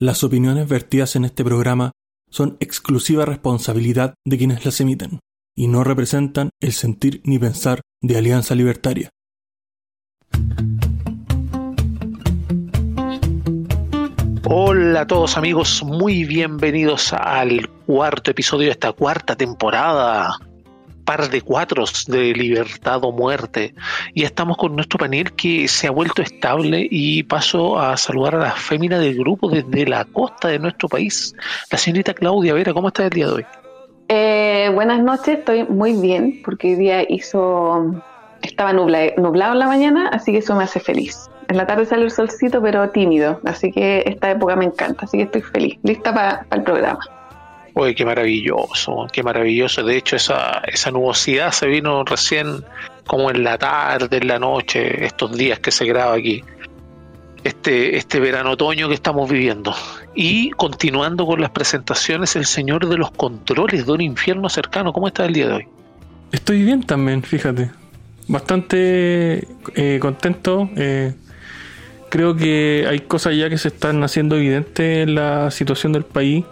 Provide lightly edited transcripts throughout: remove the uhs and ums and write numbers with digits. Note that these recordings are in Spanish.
Las opiniones vertidas en este programa son exclusiva responsabilidad de quienes las emiten y no representan el sentir ni pensar de Alianza Libertaria. Hola a todos amigos, muy bienvenidos al cuarto episodio de esta cuarta temporada, par de cuatros de Libertad o Muerte, y estamos con nuestro panel que se ha vuelto estable, y paso a saludar a la fémina del grupo desde la costa de nuestro país, la señorita Claudia Vera. ¿Cómo está el día de hoy? Buenas noches, estoy muy bien porque hoy día estaba nublado en la mañana, así que eso me hace feliz. En la tarde sale el solcito, pero tímido, así que esta época me encanta, así que estoy feliz, lista para el programa. Oye, qué maravilloso, qué maravilloso. De hecho, esa nubosidad se vino recién como en la tarde, en la noche, estos días que se graba aquí. Este verano-otoño que estamos viviendo. Y continuando con las presentaciones, el señor de los controles de un infierno cercano. ¿Cómo está el día de hoy? Estoy bien también, fíjate. Bastante contento. Creo que hay cosas ya que se están haciendo evidentes en la situación del país.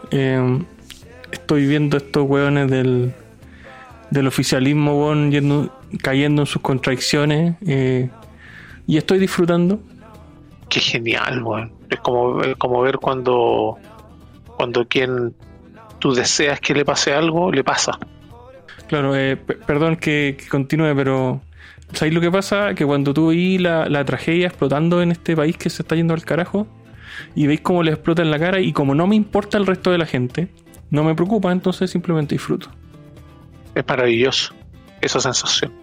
Estoy viendo estos hueones del oficialismo cayendo en sus contradicciones, y estoy disfrutando. Qué genial, weón. Es como ver cuando quien tú deseas que le pase algo, le pasa. Claro, perdón que continúe, pero ¿sabes lo que pasa? Que cuando tú veis la tragedia explotando en este país que se está yendo al carajo, y veis cómo le explota en la cara, y como no me importa el resto de la gente, no me preocupa, entonces simplemente disfruto. Es maravilloso esa sensación.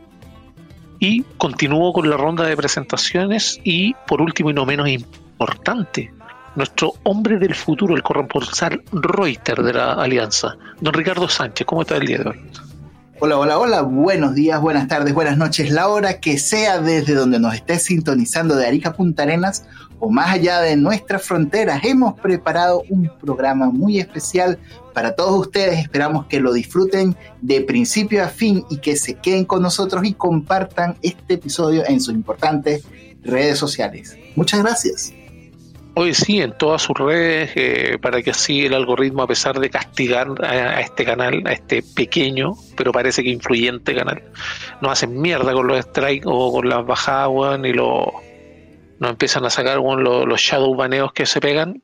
Y continúo con la ronda de presentaciones, y por último y no menos importante, nuestro hombre del futuro, el corresponsal Reuters de la Alianza, don Ricardo Sánchez. ¿Cómo está el día de hoy? Hola, buenos días, buenas tardes, buenas noches, la hora que sea desde donde nos estés sintonizando, de Arica a Punta Arenas o más allá de nuestras fronteras. Hemos preparado un programa muy especial para todos ustedes. Esperamos que lo disfruten de principio a fin y que se queden con nosotros y compartan este episodio en sus importantes redes sociales. Muchas gracias. Hoy sí, en todas sus redes, para que así el algoritmo, a pesar de castigar a este canal, a este pequeño, pero parece que influyente canal, nos hacen mierda con los strikes o con las bajadas, weón, y nos empiezan a sacar, weón, los shadow baneos que se pegan.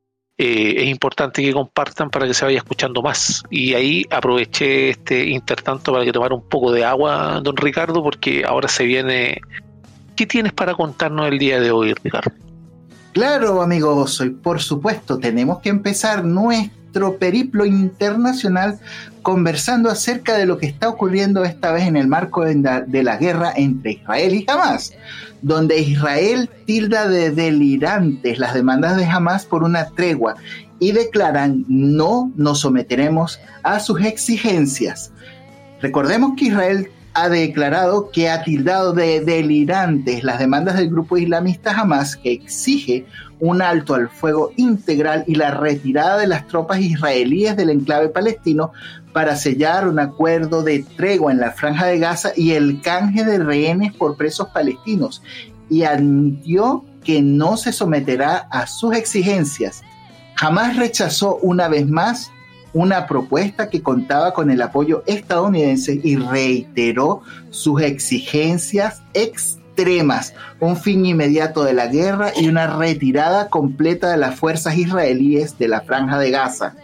Es importante que compartan para que se vaya escuchando más. Y ahí aproveché este intertanto para que tomara un poco de agua, don Ricardo, porque ahora se viene. ¿Qué tienes para contarnos el día de hoy, Ricardo? Claro, amigo, por supuesto, tenemos que empezar nuestro periplo internacional conversando acerca de lo que está ocurriendo esta vez en el marco de la guerra entre Israel y Hamás, donde Israel tilda de delirantes las demandas de Hamás por una tregua y declaran: no nos someteremos a sus exigencias. Recordemos que Israel ha declarado que ha tildado de delirantes las demandas del grupo islamista Hamás, que exige un alto al fuego integral y la retirada de las tropas israelíes del enclave palestino para sellar un acuerdo de tregua en la Franja de Gaza y el canje de rehenes por presos palestinos, y admitió que no se someterá a sus exigencias. Hamás rechazó una vez más una propuesta que contaba con el apoyo estadounidense y reiteró sus exigencias extremas: un fin inmediato de la guerra y una retirada completa de las fuerzas israelíes de la Franja de Gaza.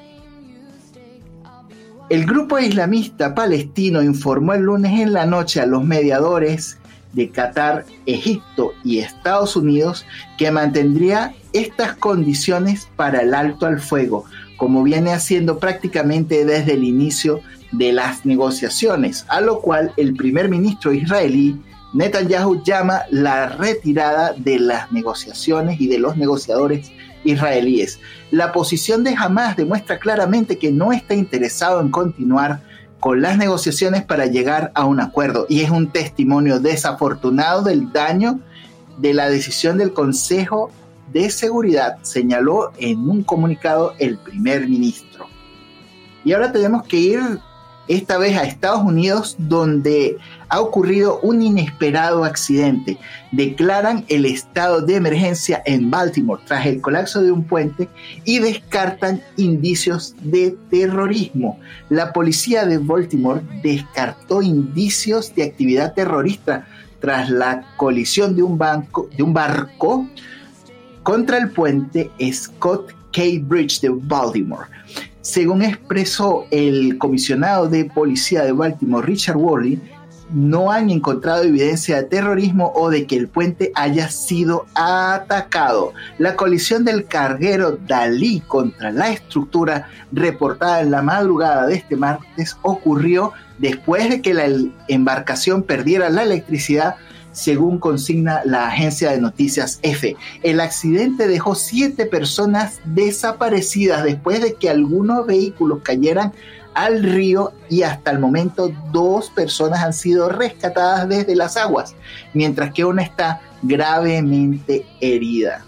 El grupo islamista palestino informó el lunes en la noche a los mediadores de Qatar, Egipto y Estados Unidos que mantendría estas condiciones para el alto al fuego, como viene haciendo prácticamente desde el inicio de las negociaciones, a lo cual el primer ministro israelí Netanyahu llama la retirada de las negociaciones y de los negociadores israelíes. La posición de Hamás demuestra claramente que no está interesado en continuar con las negociaciones para llegar a un acuerdo, y es un testimonio desafortunado del daño de la decisión del Consejo de Seguridad, señaló en un comunicado el primer ministro. Y ahora tenemos que ir esta vez a Estados Unidos, donde ha ocurrido un inesperado accidente. Declaran el estado de emergencia en Baltimore tras el colapso de un puente y descartan indicios de terrorismo. La policía de Baltimore descartó indicios de actividad terrorista tras la colisión de un barco contra el puente Scott K. Bridge de Baltimore. Según expresó el comisionado de policía de Baltimore, Richard Worley, no han encontrado evidencia de terrorismo o de que el puente haya sido atacado. La colisión del carguero Dalí contra la estructura, reportada en la madrugada de este martes, ocurrió después de que la embarcación perdiera la electricidad, según consigna la agencia de noticias EFE. El accidente dejó 7 personas desaparecidas después de que algunos vehículos cayeran al río, y hasta el momento 2 personas han sido rescatadas desde las aguas, mientras que una está gravemente herida.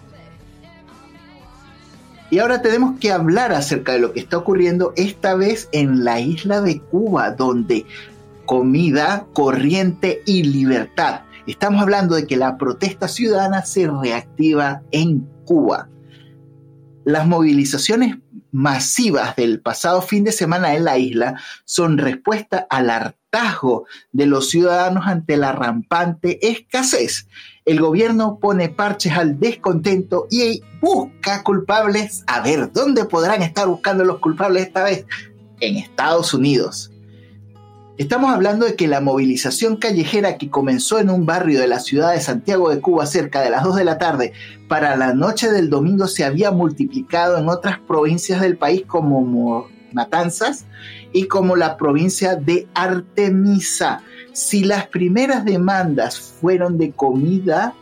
Y ahora tenemos que hablar acerca de lo que está ocurriendo esta vez en la isla de Cuba, donde comida, corriente y libertad. Estamos hablando de que la protesta ciudadana se reactiva en Cuba. Las movilizaciones masivas del pasado fin de semana en la isla son respuesta al hartazgo de los ciudadanos ante la rampante escasez. El gobierno pone parches al descontento y busca culpables. A ver, ¿dónde podrán estar buscando los culpables esta vez? En Estados Unidos. Estamos hablando de que la movilización callejera que comenzó en un barrio de la ciudad de Santiago de Cuba cerca de las 2 de la tarde para la noche del domingo se había multiplicado en otras provincias del país como Matanzas y como la provincia de Artemisa. Si las primeras demandas fueron de comida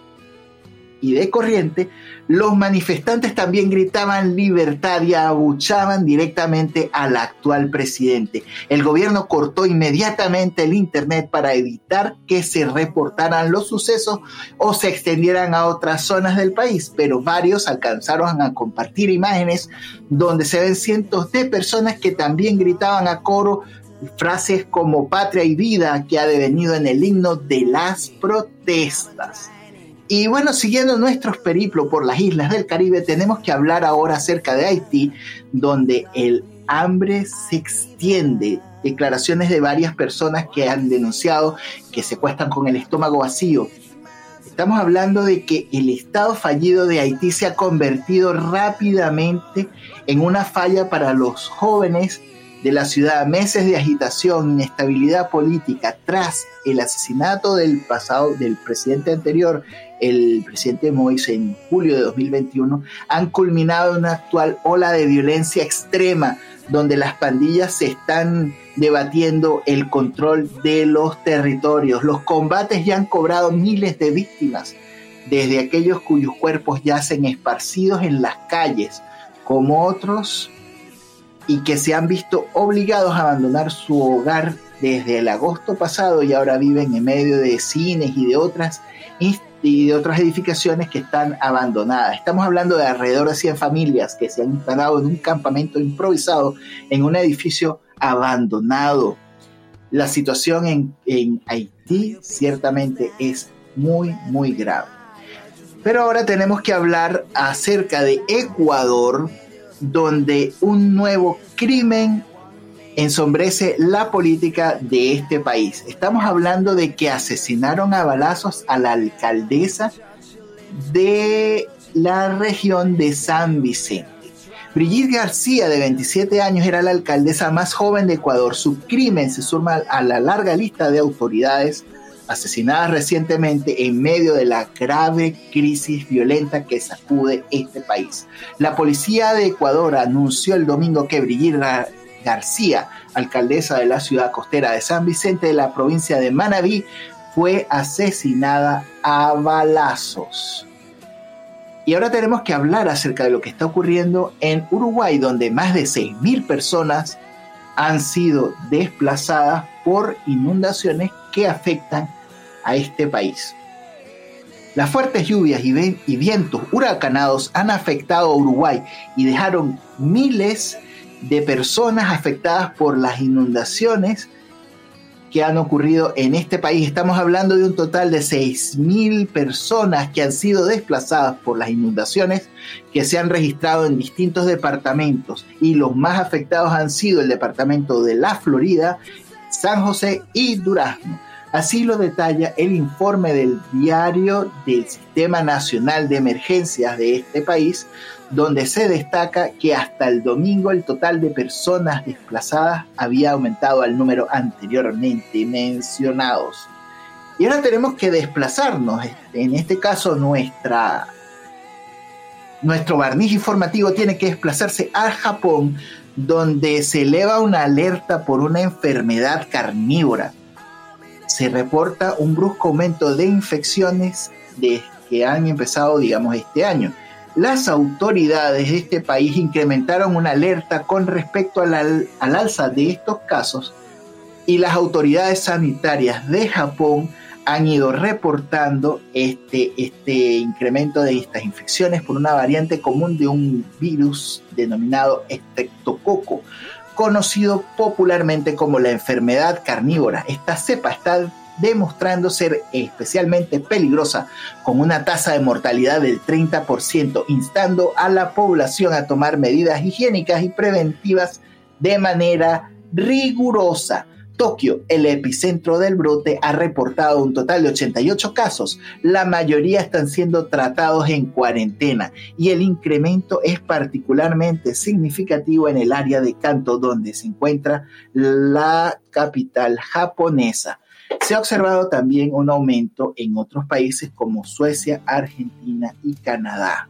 y de corriente, los manifestantes también gritaban libertad y abuchaban directamente al actual presidente. El gobierno cortó inmediatamente el internet para evitar que se reportaran los sucesos o se extendieran a otras zonas del país, pero varios alcanzaron a compartir imágenes donde se ven cientos de personas que también gritaban a coro frases como patria y vida, que ha devenido en el himno de las protestas. Y bueno, siguiendo nuestros periplos por las islas del Caribe, tenemos que hablar ahora acerca de Haití, donde el hambre se extiende. Declaraciones de varias personas que han denunciado que se acuestan con el estómago vacío. Estamos hablando de que el estado fallido de Haití se ha convertido rápidamente en una falla para los jóvenes de la ciudad. Meses de agitación, inestabilidad política tras el asesinato del presidente anterior, el presidente Moïse, en julio de 2021, han culminado en una actual ola de violencia extrema, donde las pandillas se están debatiendo el control de los territorios. Los combates ya han cobrado miles de víctimas, desde aquellos cuyos cuerpos yacen esparcidos en las calles, como otros y que se han visto obligados a abandonar su hogar desde el agosto pasado y ahora viven en medio de cines y de otras edificaciones que están abandonadas. Estamos hablando de alrededor de 100 familias que se han instalado en un campamento improvisado en un edificio abandonado. La situación en Haití ciertamente es muy, muy grave. Pero ahora tenemos que hablar acerca de Ecuador, donde un nuevo crimen ensombrece la política de este país. Estamos hablando de que asesinaron a balazos a la alcaldesa de la región de San Vicente. Brigitte García, de 27 años, era la alcaldesa más joven de Ecuador. Su crimen se suma a la larga lista de autoridades asesinadas recientemente en medio de la grave crisis violenta que sacude este país. La policía de Ecuador anunció el domingo que Brigitte García, alcaldesa de la ciudad costera de San Vicente de la provincia de Manabí, fue asesinada a balazos. Y ahora tenemos que hablar acerca de lo que está ocurriendo en Uruguay, donde más de 6.000 personas han sido desplazadas por inundaciones que afectan a este país. Las fuertes lluvias y vientos huracanados han afectado a Uruguay y dejaron miles de personas afectadas por las inundaciones que han ocurrido en este país. Estamos hablando de un total de 6.000 personas que han sido desplazadas por las inundaciones que se han registrado en distintos departamentos, y los más afectados han sido el departamento de La Florida, San José y Durazno. Así lo detalla el informe del diario del Sistema Nacional de Emergencias de este país, donde se destaca que hasta el domingo el total de personas desplazadas había aumentado al número anteriormente mencionados. Y ahora tenemos que desplazarnos. En este caso, nuestro barniz informativo tiene que desplazarse a Japón, donde se eleva una alerta por una enfermedad carnívora. Se reporta un brusco aumento de infecciones que han empezado, este año. Las autoridades de este país incrementaron una alerta con respecto al alza de estos casos, y las autoridades sanitarias de Japón han ido reportando este incremento de estas infecciones por una variante común de un virus denominado estreptococo, conocido popularmente como la enfermedad carnívora. Esta cepa está demostrando ser especialmente peligrosa, con una tasa de mortalidad del 30%, instando a la población a tomar medidas higiénicas y preventivas de manera rigurosa. Tokio, el epicentro del brote, ha reportado un total de 88 casos. La mayoría están siendo tratados en cuarentena, y el incremento es particularmente significativo en el área de Kanto, donde se encuentra la capital japonesa. Se ha observado también un aumento en otros países como Suecia, Argentina y Canadá.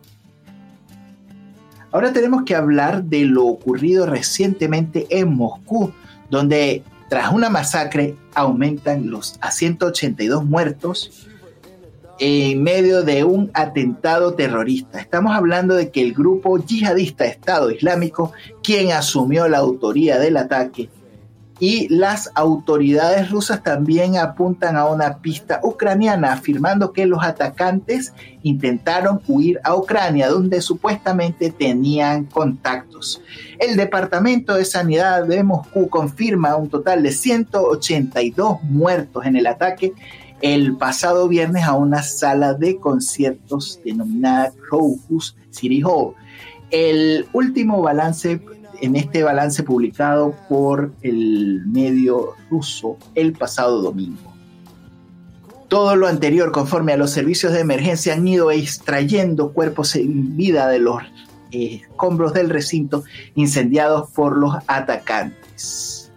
Ahora tenemos que hablar de lo ocurrido recientemente en Moscú, donde tras una masacre aumentan a 182 muertos en medio de un atentado terrorista. Estamos hablando de que el grupo yihadista Estado Islámico, quien asumió la autoría del ataque, y las autoridades rusas también apuntan a una pista ucraniana, afirmando que los atacantes intentaron huir a Ucrania, donde supuestamente tenían contactos. El Departamento de Sanidad de Moscú confirma un total de 182 muertos en el ataque el pasado viernes a una sala de conciertos denominada Crocus City Hall. El último balance, en este balance publicado por el medio ruso el pasado domingo. Todo lo anterior, conforme a los servicios de emergencia, han ido extrayendo cuerpos sin vida de los escombros del recinto incendiados por los atacantes.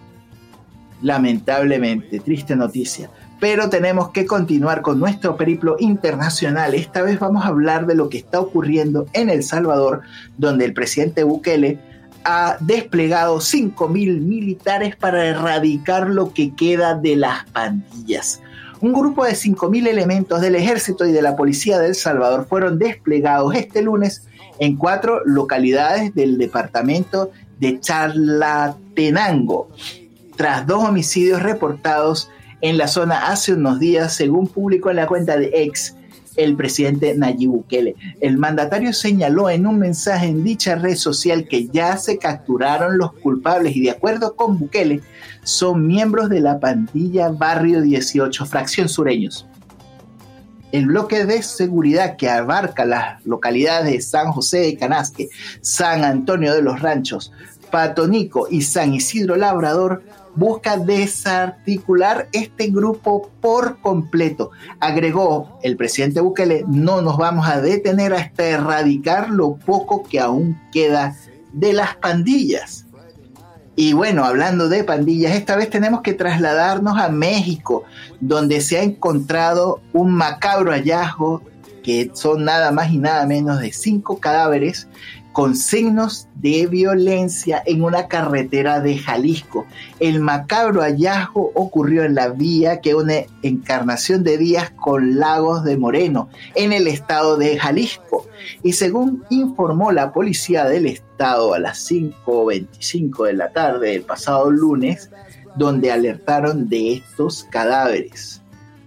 Lamentablemente, triste noticia. Pero tenemos que continuar con nuestro periplo internacional. Esta vez vamos a hablar de lo que está ocurriendo en El Salvador, donde el presidente Bukele ha desplegado 5.000 militares para erradicar lo que queda de las pandillas. Un grupo de 5.000 elementos del ejército y de la policía de El Salvador fueron desplegados este lunes en 4 localidades del departamento de Chalatenango, tras 2 homicidios reportados en la zona hace unos días, según publicó en la cuenta de X el presidente Nayib Bukele. El mandatario señaló en un mensaje en dicha red social que ya se capturaron los culpables y, de acuerdo con Bukele, son miembros de la pandilla Barrio 18, fracción Sureños. El bloque de seguridad, que abarca las localidades de San José de Canasque, San Antonio de los Ranchos, Patonico y San Isidro Labrador, busca desarticular este grupo por completo. Agregó el presidente Bukele: no nos vamos a detener hasta erradicar lo poco que aún queda de las pandillas. Y bueno, hablando de pandillas, esta vez tenemos que trasladarnos a México, donde se ha encontrado un macabro hallazgo, que son nada más y nada menos de 5 cadáveres con signos de violencia en una carretera de Jalisco. El macabro hallazgo ocurrió en la vía que une Encarnación de Díaz con Lagos de Moreno, en el estado de Jalisco. Y según informó la policía del estado a las 5:25 de la tarde del pasado lunes, donde alertaron de estos cadáveres.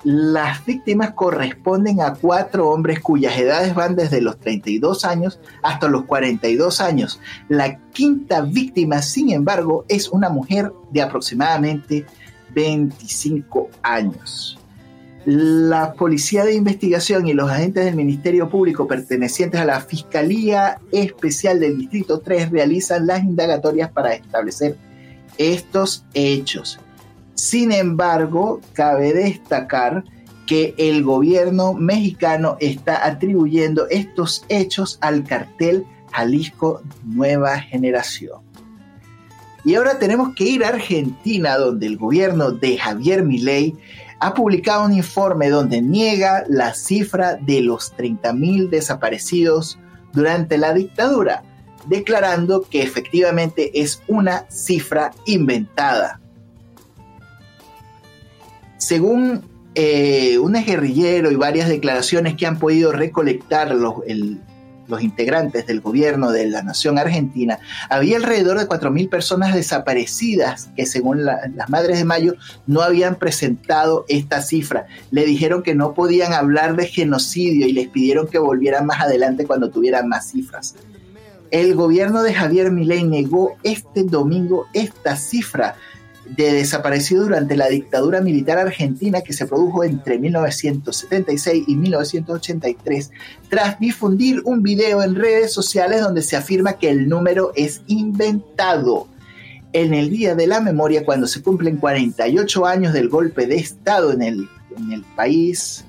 Las víctimas corresponden a 4 hombres cuyas edades van desde los 32 años hasta los 42 años. La quinta víctima, sin embargo, es una mujer de aproximadamente 25 años. La Policía de Investigación y los agentes del Ministerio Público pertenecientes a la Fiscalía Especial del Distrito 3 realizan las indagatorias para establecer estos hechos. Sin embargo, cabe destacar que el gobierno mexicano está atribuyendo estos hechos al cartel Jalisco Nueva Generación. Y ahora tenemos que ir a Argentina, donde el gobierno de Javier Milei ha publicado un informe donde niega la cifra de los 30.000 desaparecidos durante la dictadura, declarando que efectivamente es una cifra inventada. Según un exguerrillero y varias declaraciones que han podido recolectar los integrantes del gobierno de la nación argentina, había alrededor de 4.000 personas desaparecidas que, según las Madres de Mayo, no habían presentado esta cifra. Le dijeron que no podían hablar de genocidio y les pidieron que volvieran más adelante cuando tuvieran más cifras. El gobierno de Javier Milei negó este domingo esta cifra de desaparecidos durante la dictadura militar argentina que se produjo entre 1976 y 1983, tras difundir un video en redes sociales donde se afirma que el número es inventado. En el Día de la Memoria, cuando se cumplen 48 años del golpe de Estado en el país,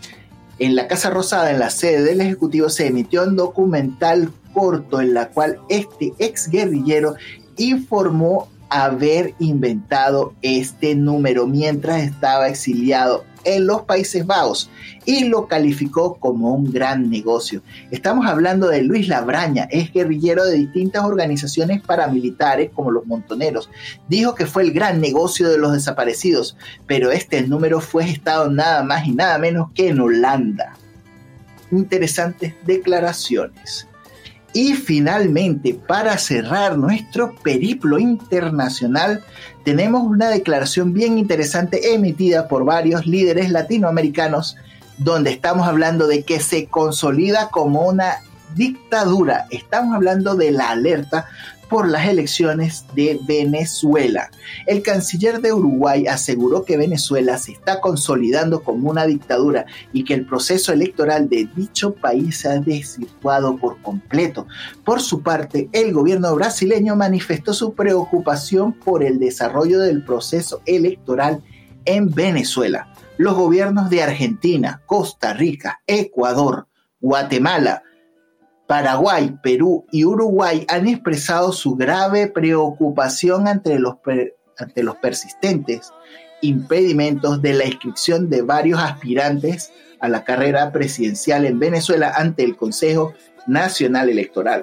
en la Casa Rosada, en la sede del Ejecutivo, se emitió un documental corto en la cual este exguerrillero informó haber inventado este número mientras estaba exiliado en los Países Bajos y lo calificó como un gran negocio. Estamos hablando de Luis Labraña, es guerrillero de distintas organizaciones paramilitares como los Montoneros. Dijo que fue el gran negocio de los desaparecidos, pero este número fue gestado nada más y nada menos que en Holanda. Interesantes declaraciones. Y finalmente, para cerrar nuestro periplo internacional, tenemos una declaración bien interesante emitida por varios líderes latinoamericanos, donde estamos hablando de que se consolida como una dictadura. Estamos hablando de la alerta por las elecciones de Venezuela. El canciller de Uruguay aseguró que Venezuela se está consolidando como una dictadura y que el proceso electoral de dicho país se ha desvirtuado por completo. Por su parte, el gobierno brasileño manifestó su preocupación por el desarrollo del proceso electoral en Venezuela. Los gobiernos de Argentina, Costa Rica, Ecuador, Guatemala, Paraguay, Perú y Uruguay han expresado su grave preocupación ante los persistentes impedimentos de la inscripción de varios aspirantes a la carrera presidencial en Venezuela ante el Consejo Nacional Electoral.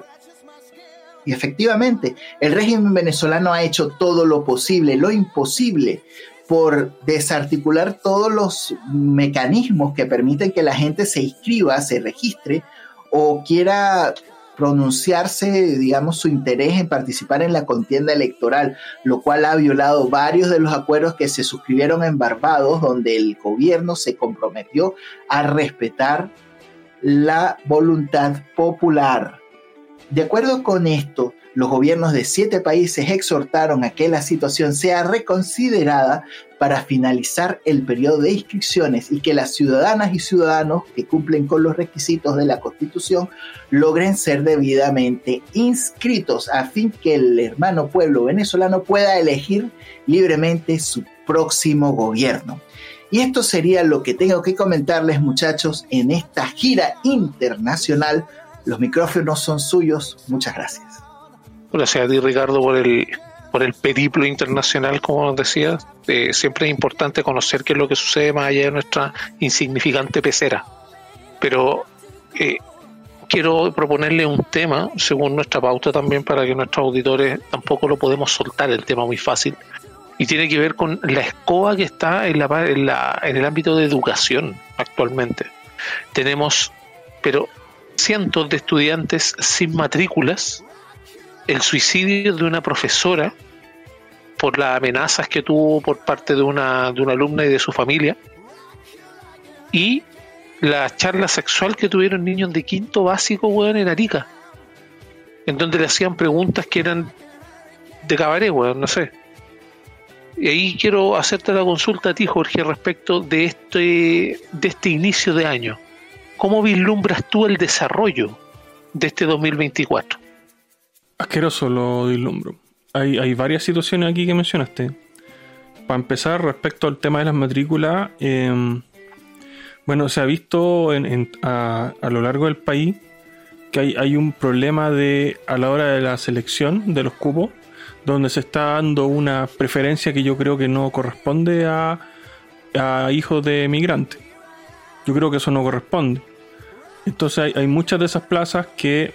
Y efectivamente, el régimen venezolano ha hecho todo lo posible, lo imposible, por desarticular todos los mecanismos que permiten que la gente se inscriba, se registre o quiera pronunciarse, digamos, su interés en participar en la contienda electoral, lo cual ha violado varios de los acuerdos que se suscribieron en Barbados, donde el gobierno se comprometió a respetar la voluntad popular. De acuerdo con esto, los gobiernos de 7 países exhortaron a que la situación sea reconsiderada para finalizar el periodo de inscripciones y que las ciudadanas y ciudadanos que cumplen con los requisitos de la Constitución logren ser debidamente inscritos a fin que el hermano pueblo venezolano pueda elegir libremente su próximo gobierno. Y esto sería lo que tengo que comentarles, muchachos, en esta gira internacional. Los micrófonos son suyos. Muchas gracias. Gracias a ti, Ricardo, por el periplo internacional, como nos decías. Siempre es importante conocer qué es lo que sucede más allá de nuestra insignificante pecera. Pero quiero proponerle un tema, según nuestra pauta también, para que nuestros auditores tampoco lo podemos soltar, el tema muy fácil. Y tiene que ver con la escoba que está en el ámbito de educación actualmente. Tenemos, pero cientos de estudiantes sin matrículas, el suicidio de una profesora por las amenazas que tuvo por parte de una alumna y de su familia, y la charla sexual que tuvieron niños de quinto básico, weón, en Arica, en donde le hacían preguntas que eran de cabaret, weón, no sé. Y ahí quiero hacerte la consulta a ti, Jorge, respecto de este inicio de año. ¿Cómo vislumbras tú el desarrollo de este 2024? Asqueroso lo vislumbro. Hay varias situaciones aquí que mencionaste. Para empezar, respecto al tema de las matrículas, bueno, se ha visto a lo largo del país que hay un problema a la hora de la selección de los cupos, donde se está dando una preferencia que yo creo que no corresponde a hijos de migrantes. Yo creo que eso no corresponde. Entonces hay muchas de esas plazas que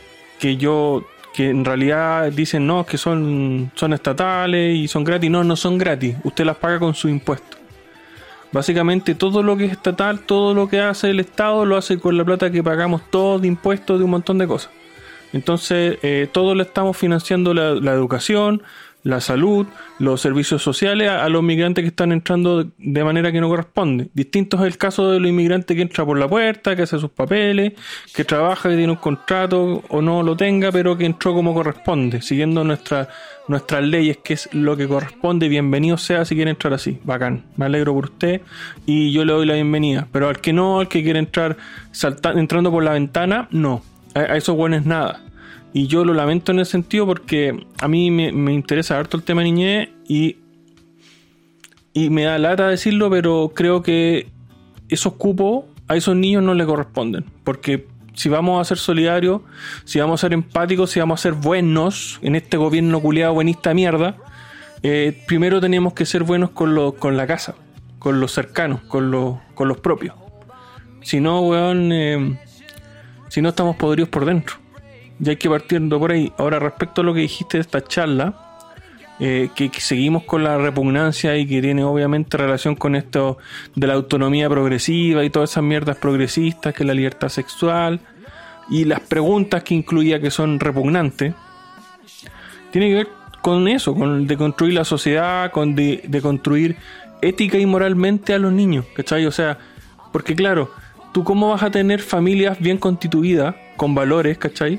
en realidad dicen no, que son estatales y son gratis. No son gratis. Usted las paga con sus impuestos. Básicamente todo lo que es estatal, todo lo que hace el Estado, lo hace con la plata que pagamos todos de impuestos, de un montón de cosas. Entonces, todos le estamos financiando la educación, la salud, los servicios sociales a los migrantes que están entrando de manera que no corresponde. Distinto es el caso de los inmigrantes que entra por la puerta, que hace sus papeles, que trabaja, que tiene un contrato o no lo tenga, pero que entró como corresponde, siguiendo nuestras leyes, que es lo que corresponde. Bienvenido sea si quiere entrar así. Bacán. Me alegro por usted y yo le doy la bienvenida. Pero al que quiere entrar entrando por la ventana, no. A esos buenos nada. Y yo lo lamento en ese sentido porque a mí me interesa harto el tema de niñez y me da lata decirlo, pero creo que esos cupos a esos niños no les corresponden. Porque si vamos a ser solidarios, si vamos a ser empáticos, si vamos a ser buenos en este gobierno culiado buenista de mierda, primero tenemos que ser buenos con la casa, con los cercanos, con los propios. Si no, weón, si no estamos podridos por dentro. Y hay que partiendo por ahí. Ahora, respecto a lo que dijiste de esta charla, que seguimos con la repugnancia y que tiene obviamente relación con esto de la autonomía progresiva y todas esas mierdas progresistas, que es la libertad sexual, y las preguntas que incluía que son repugnantes, tiene que ver con eso, con de construir la sociedad, con de construir ética y moralmente a los niños, ¿cachai? O sea, porque claro, ¿tú cómo vas a tener familias bien constituidas, con valores, ¿cachai?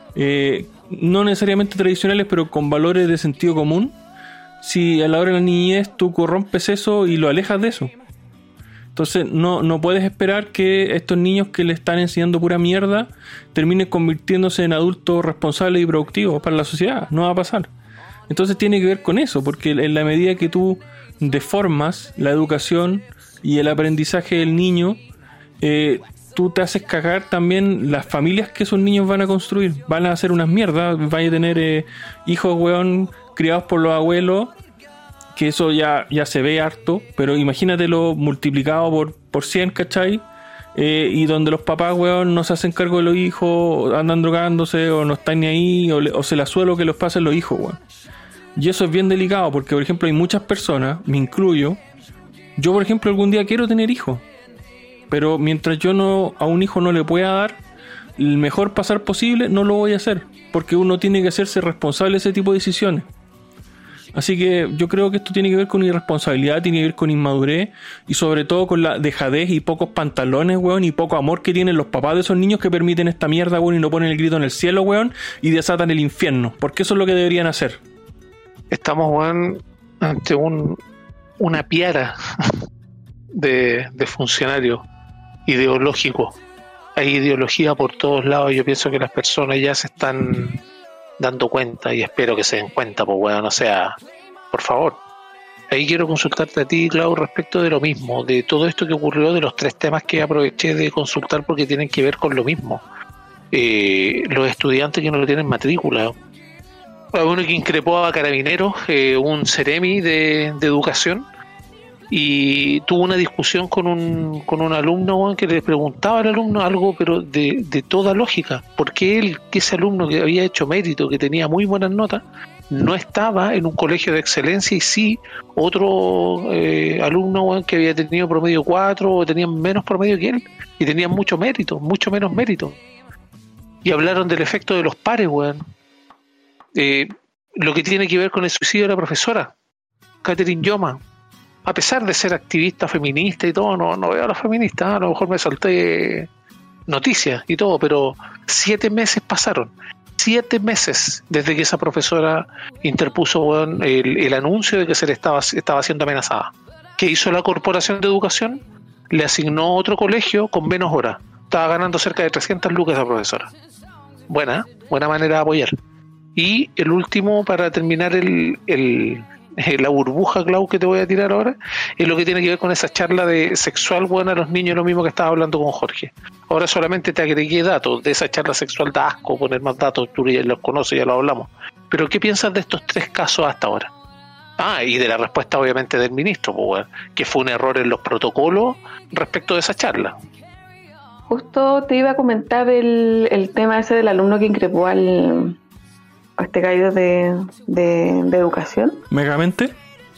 No necesariamente tradicionales, pero con valores de sentido común, si a la hora de la niñez tú corrompes eso y lo alejas de eso? Entonces no puedes esperar que estos niños que le están enseñando pura mierda terminen convirtiéndose en adultos responsables y productivos para la sociedad. No va a pasar. Entonces tiene que ver con eso, porque en la medida que tú deformas la educación y el aprendizaje del niño, tú te haces cagar también las familias que esos niños van a construir. Van a hacer unas mierdas, van a tener hijos, weón, criados por los abuelos, que eso ya se ve harto, pero imagínatelo multiplicado por 100, ¿cachai? Y donde los papás, weón, no se hacen cargo de los hijos, andan drogándose o no están ni ahí, o se la suelo que los pasen los hijos, weón. Y eso es bien delicado porque, por ejemplo, hay muchas personas, me incluyo, yo, por ejemplo, algún día quiero tener hijos, pero mientras yo a un hijo no le pueda dar el mejor pasar posible, no lo voy a hacer, porque uno tiene que hacerse responsable de ese tipo de decisiones. Así que yo creo que esto tiene que ver con irresponsabilidad, tiene que ver con inmadurez y sobre todo con la dejadez y pocos pantalones, weón, y poco amor que tienen los papás de esos niños que permiten esta mierda, weón, y no ponen el grito en el cielo, weón, y desatan el infierno, porque eso es lo que deberían hacer. Estamos, weón, ante una piara de funcionarios ideológicos. Hay ideología por todos lados. Yo pienso que las personas ya se están dando cuenta y espero que se den cuenta, pues weón, o sea, por favor. Ahí quiero consultarte a ti, Clau, respecto de lo mismo, de todo esto que ocurrió, de los 3 temas que aproveché de consultar porque tienen que ver con lo mismo. Los estudiantes que no tienen matrícula. Uno que increpó a Carabineros, un Ceremi de educación, y tuvo una discusión con un alumno que le preguntaba al alumno algo, pero de toda lógica. ¿Por qué que ese alumno que había hecho mérito, que tenía muy buenas notas, no estaba en un colegio de excelencia y sí otro alumno que había tenido promedio 4 o tenía menos promedio que él y tenía mucho mérito, mucho menos mérito? Y hablaron del efecto de los pares, weón. Lo que tiene que ver con el suicidio de la profesora Catherine Yoma, a pesar de ser activista feminista y todo, no veo a las feministas, a lo mejor me salté noticias y todo, pero 7 meses pasaron. 7 meses desde que esa profesora interpuso el anuncio de que se le estaba siendo amenazada. ¿Qué hizo la Corporación de Educación? Le asignó otro colegio con menos horas. Estaba ganando cerca de 300 lucas esa profesora. Buena manera de apoyar. Y el último, para terminar la burbuja, Clau, que te voy a tirar ahora, es lo que tiene que ver con esa charla de sexual, bueno, a los niños, lo mismo que estaba hablando con Jorge. Ahora solamente te agregué datos de esa charla sexual, da asco poner más datos, tú ya los conoces, ya lo hablamos. Pero ¿qué piensas de estos 3 casos hasta ahora? Y de la respuesta obviamente del ministro, pues, que fue un error en los protocolos respecto de esa charla. Justo te iba a comentar el tema ese del alumno que increpó a este gallo de educación. ¿Megamente?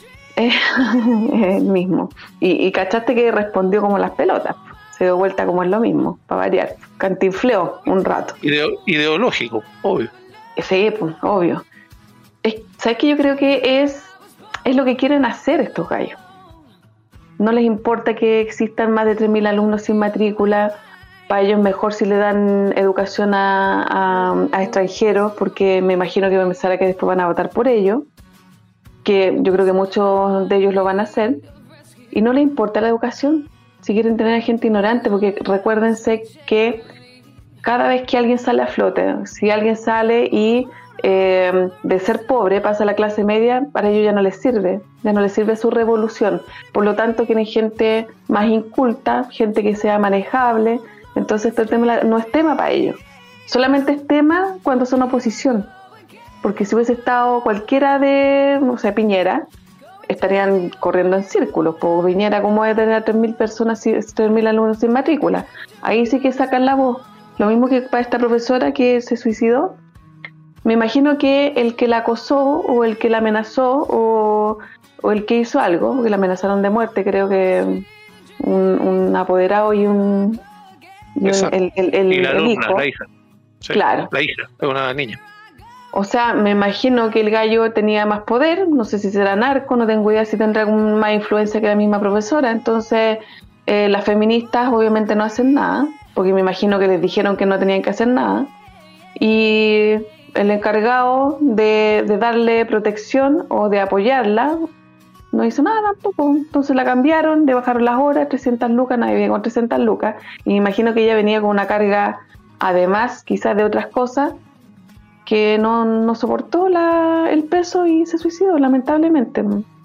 El mismo. Y cachaste que respondió como las pelotas. Se dio vuelta como es lo mismo, para variar. Cantinfleó un rato. Ideológico, obvio. Sí, pues, obvio. ¿Sabes qué? Yo creo que es lo que quieren hacer estos gallos. No les importa que existan más de 3.000 alumnos sin matrícula. Para ellos mejor si le dan educación a extranjeros, porque me imagino que pensará que después van a votar por ellos, que yo creo que muchos de ellos lo van a hacer, y no les importa la educación, si quieren tener a gente ignorante, porque recuérdense que cada vez que alguien sale a flote, si alguien sale y de ser pobre pasa a la clase media, para ellos ya no les sirve su revolución. Por lo tanto quieren gente más inculta, gente que sea manejable. Entonces este tema no es tema para ellos, solamente es tema cuando son oposición, porque si hubiese estado cualquiera de, no sé, Piñera, estarían corriendo en círculos, porque Piñera, como debe tener a 3.000 personas, 3.000 alumnos sin matrícula, ahí sí que sacan la voz. Lo mismo que para esta profesora que se suicidó. Me imagino que el que la acosó o el que la amenazó o el que hizo algo, porque la amenazaron de muerte, creo que un apoderado y el alumna, hijo. la hija. Sí, claro. La hija, es una niña. O sea, me imagino que el gallo tenía más poder, no sé si será narco, no tengo idea si tendrá más influencia que la misma profesora. Entonces, las feministas obviamente no hacen nada, porque me imagino que les dijeron que no tenían que hacer nada. Y el encargado de darle protección o de apoyarla no hizo nada tampoco. Entonces la cambiaron, le bajaron las horas, 300 lucas, nadie viene con 300 lucas. Y me imagino que ella venía con una carga, además quizás de otras cosas, que no soportó el peso y se suicidó, lamentablemente.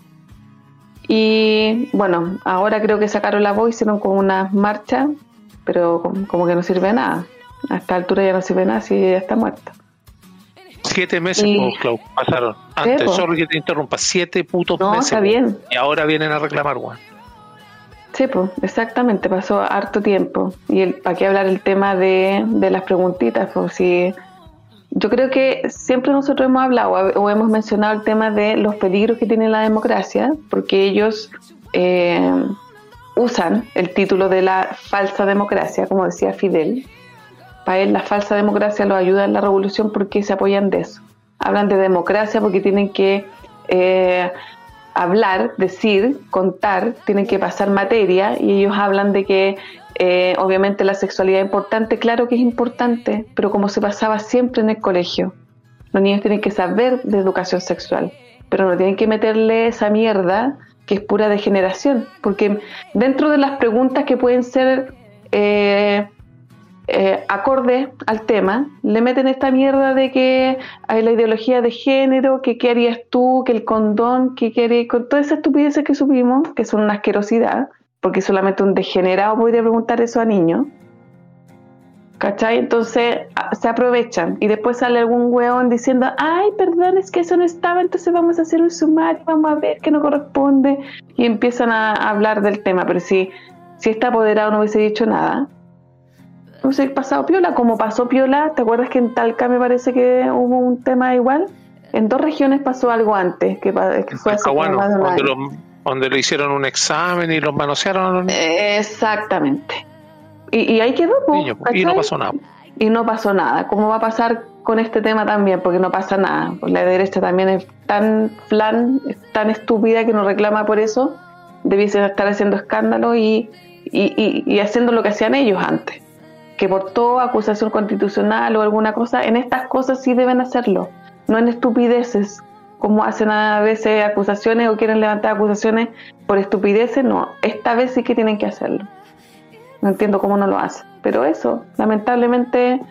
Y bueno, ahora creo que sacaron la voz, hicieron como una marcha, pero como que no sirve de nada. A esta altura ya no sirve de nada si ella está muerta. 7 meses, Clau, pasaron. Antes, solo que te interrumpa, 7 putos meses. No, está bien. Y ahora vienen a reclamar, weón. Sí, pues, exactamente, pasó harto tiempo. Y para qué hablar el tema de las preguntitas, pues si... Yo creo que siempre nosotros hemos hablado o hemos mencionado el tema de los peligros que tiene la democracia, porque ellos usan el título de la falsa democracia, como decía Fidel. Para él la falsa democracia los ayuda en la revolución porque se apoyan de eso. Hablan de democracia porque tienen que hablar, decir, contar, tienen que pasar materia, y ellos hablan de que obviamente la sexualidad es importante. Claro que es importante, pero como se pasaba siempre en el colegio, los niños tienen que saber de educación sexual, pero no tienen que meterle esa mierda que es pura degeneración, porque dentro de las preguntas que pueden ser acordes al tema, le meten esta mierda de que hay la ideología de género, que qué harías tú, que el condón, que qué, con todas esas estupideces que supimos, que son una asquerosidad, porque solamente un degenerado podría preguntar eso a niños, ¿cachai? Entonces se aprovechan y después sale algún hueón diciendo, ay, perdón, es que eso no estaba, entonces vamos a hacer un sumario, vamos a ver que no corresponde, y empiezan a hablar del tema. Pero si este apoderado no hubiese dicho nada, hubiese pasado piola, como pasó piola. ¿Te acuerdas que en Talca me parece que hubo un tema igual? En 2 regiones pasó algo antes, que fue hace más de un año. Donde le hicieron un examen y los manosearon a los niños. Exactamente. Y ahí quedó, y no pasó nada. Y no pasó nada. ¿Cómo va a pasar con este tema también? Porque no pasa nada. Pues la derecha también es tan estúpida que no reclama por eso, debiesen estar haciendo escándalo y haciendo lo que hacían ellos antes, que por toda acusación constitucional o alguna cosa, en estas cosas sí deben hacerlo, no en estupideces, como hacen a veces acusaciones o quieren levantar acusaciones por estupideces. No, esta vez sí que tienen que hacerlo. No entiendo cómo no lo hacen, pero eso, lamentablemente,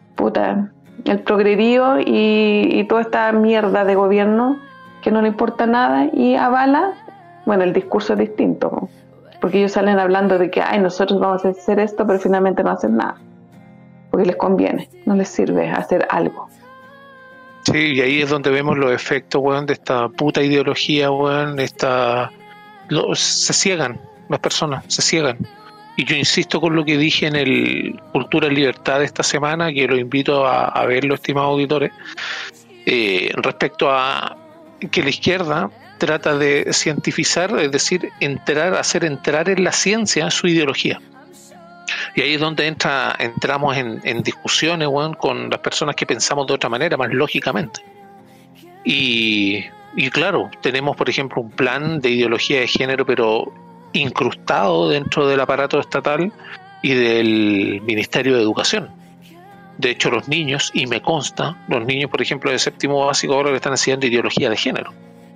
el progrerío y toda esta mierda de gobierno que no le importa nada y avala, bueno, el discurso es distinto, ¿no? Porque ellos salen hablando de que nosotros vamos a hacer esto, pero finalmente no hacen nada, porque les conviene, no les sirve hacer algo. Sí, y ahí es donde vemos los efectos, weón, de esta puta ideología, weón, se ciegan, las personas se ciegan. Y yo insisto con lo que dije en el Cultura y Libertad de esta semana, que los invito a verlo, estimados auditores, respecto a que la izquierda trata de cientificar, es decir, hacer entrar en la ciencia su ideología. Y ahí es donde entramos en discusiones, bueno, con las personas que pensamos de otra manera, más lógicamente. Y claro, tenemos, por ejemplo, un plan de ideología de género, pero incrustado dentro del aparato estatal y del Ministerio de Educación. De hecho, los niños, y me consta, los niños, por ejemplo, de séptimo básico ahora le están enseñando ideología de género.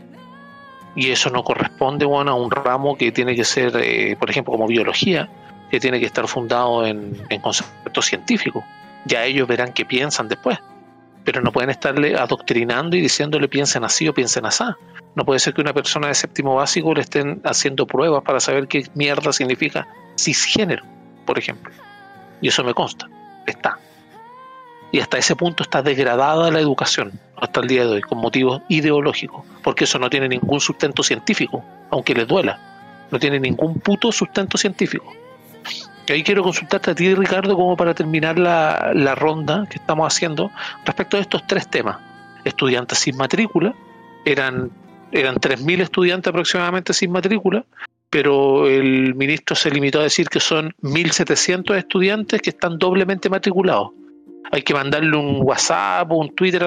Y eso no corresponde, bueno, a un ramo que tiene que ser, por ejemplo, como biología, que tiene que estar fundado en conceptos científicos. Ya ellos verán qué piensan después, pero no pueden estarle adoctrinando y diciéndole piensen así o piensen así. No puede ser que una persona de séptimo básico le estén haciendo pruebas para saber qué mierda significa cisgénero, por ejemplo. Y eso me consta, está. Y hasta ese punto está degradada la educación hasta el día de hoy, con motivos ideológicos, porque eso no tiene ningún sustento científico, aunque les duela. No tiene ningún puto sustento científico. Y ahí quiero consultarte a ti, Ricardo, como para terminar la ronda que estamos haciendo respecto a estos tres temas. Estudiantes sin matrícula, eran 3.000 estudiantes aproximadamente sin matrícula, pero el ministro se limitó a decir que son 1.700 estudiantes que están doblemente matriculados. Hay que mandarle un WhatsApp o un Twitter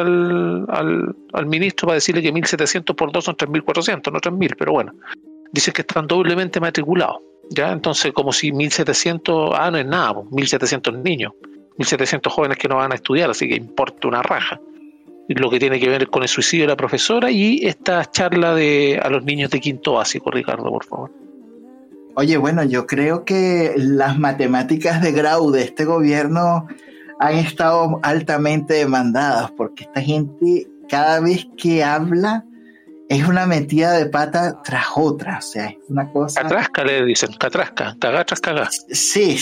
al ministro para decirle que 1.700 por 2 son 3.400, no 3.000, pero bueno. Dicen que están doblemente matriculados, ¿ya? Entonces, como si 1.700, no es nada, 1.700 niños, 1.700 jóvenes que no van a estudiar, así que importa una raja. Lo que tiene que ver con el suicidio de la profesora y esta charla a los niños de quinto básico, Ricardo, por favor. Oye, bueno, yo creo que las matemáticas de grado de este gobierno han estado altamente demandadas, porque esta gente cada vez que habla es una metida de pata tras otra, o sea, es una cosa... Catrasca le dicen, catrasca, cagá tras cagá. Sí.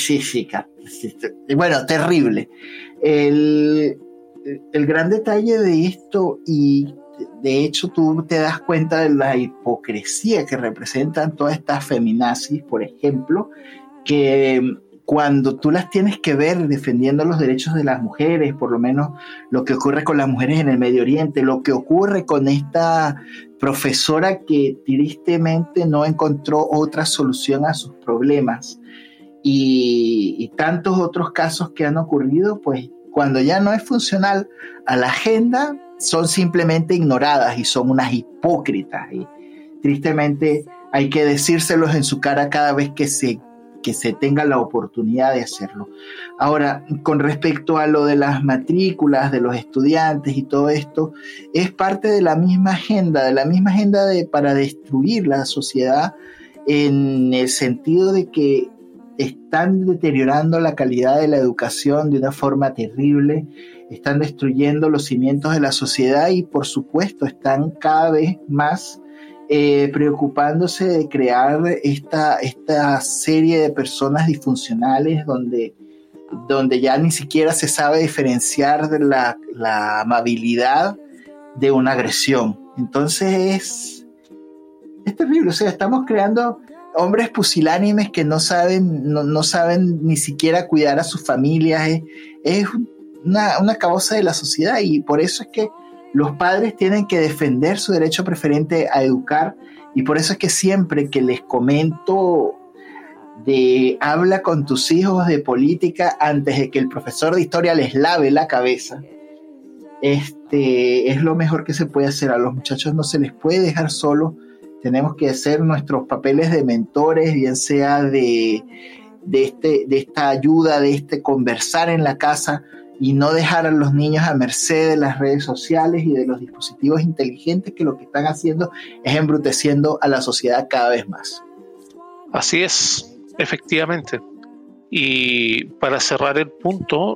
Bueno, terrible. El gran detalle de esto, y de hecho tú te das cuenta de la hipocresía que representan todas estas feminazis, por ejemplo, que cuando tú las tienes que ver defendiendo los derechos de las mujeres, por lo menos lo que ocurre con las mujeres en el Medio Oriente, lo que ocurre con esta profesora que tristemente no encontró otra solución a sus problemas, y tantos otros casos que han ocurrido, pues cuando ya no es funcional a la agenda, son simplemente ignoradas y son unas hipócritas, y tristemente hay que decírselos en su cara cada vez que se tenga la oportunidad de hacerlo. Ahora, con respecto a lo de las matrículas de los estudiantes y todo esto, es parte de la misma agenda para destruir la sociedad, en el sentido de que están deteriorando la calidad de la educación de una forma terrible, están destruyendo los cimientos de la sociedad y, por supuesto, están cada vez más preocupándose de crear esta serie de personas disfuncionales donde ya ni siquiera se sabe diferenciar de la amabilidad de una agresión. Entonces es terrible, o sea, estamos creando hombres pusilánimes que no saben ni siquiera cuidar a sus familias. Es una causa de la sociedad, y por eso es que los padres tienen que defender su derecho preferente a educar, y por eso es que siempre que les comento de habla con tus hijos de política antes de que el profesor de historia les lave la cabeza, es lo mejor que se puede hacer. A los muchachos no se les puede dejar solos, tenemos que hacer nuestros papeles de mentores, bien sea de esta ayuda, de este conversar en la casa, y no dejar a los niños a merced de las redes sociales y de los dispositivos inteligentes, que lo que están haciendo es embruteciendo a la sociedad cada vez más. Así es, efectivamente. Y para cerrar el punto,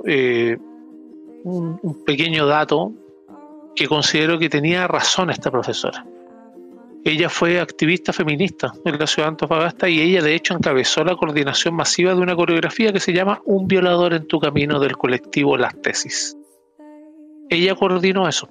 un pequeño dato que considero que tenía razón esta profesora. Ella fue activista feminista en la ciudad de Antofagasta, y ella de hecho encabezó la coordinación masiva de una coreografía que se llama Un violador en tu camino, del colectivo Las Tesis. Ella coordinó eso.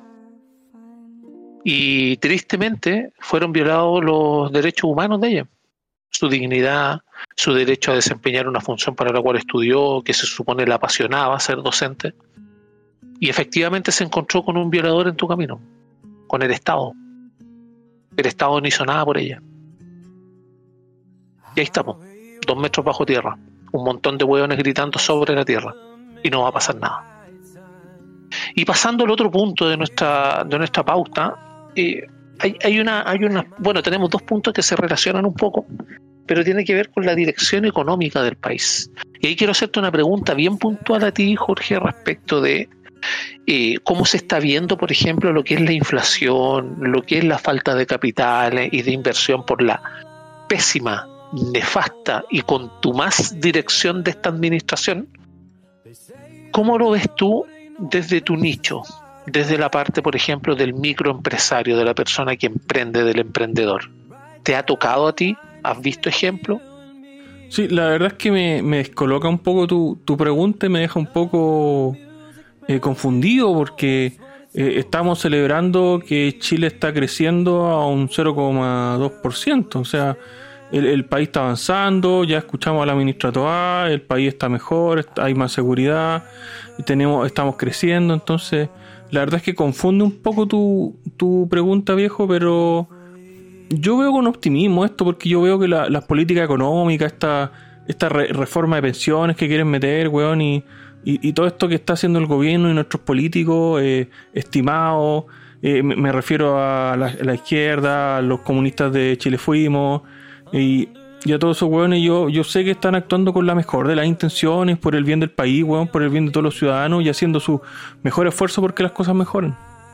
Y tristemente fueron violados los derechos humanos de ella. Su dignidad, su derecho a desempeñar una función para la cual estudió, que se supone le apasionaba ser docente. Y efectivamente se encontró con un violador en tu camino, con el Estado. El Estado no hizo nada por ella. Y ahí estamos, 2 metros bajo tierra, un montón de hueones gritando sobre la tierra, y no va a pasar nada. Y pasando al otro punto de nuestra pauta, hay una, bueno, tenemos 2 puntos que se relacionan un poco, pero tiene que ver con la dirección económica del país. Y ahí quiero hacerte una pregunta bien puntual a ti, Jorge, respecto de cómo se está viendo, por ejemplo, lo que es la inflación, lo que es la falta de capitales y de inversión por la pésima, nefasta y contumaz dirección de esta administración. ¿Cómo lo ves tú desde tu nicho, desde la parte, por ejemplo, del microempresario, de la persona que emprende, del emprendedor? ¿Te ha tocado a ti? ¿Has visto ejemplo? Sí, la verdad es que me descoloca un poco tu pregunta y me deja un poco confundido, porque estamos celebrando que Chile está creciendo a un 0,2%. O sea, el país está avanzando, ya escuchamos a la ministra Toá, el país está mejor, hay más seguridad, estamos creciendo. Entonces, la verdad es que confunde un poco tu pregunta, viejo, pero yo veo con optimismo esto, porque yo veo que las políticas económicas, esta reforma de pensiones que quieren meter, weón, y todo esto que está haciendo el gobierno y nuestros políticos estimados, me refiero a la izquierda, a los comunistas de Chile Fuimos, y a todos esos weones, yo sé que están actuando con la mejor de las intenciones, por el bien del país, weón, por el bien de todos los ciudadanos, y haciendo su mejor esfuerzo porque las cosas mejoren.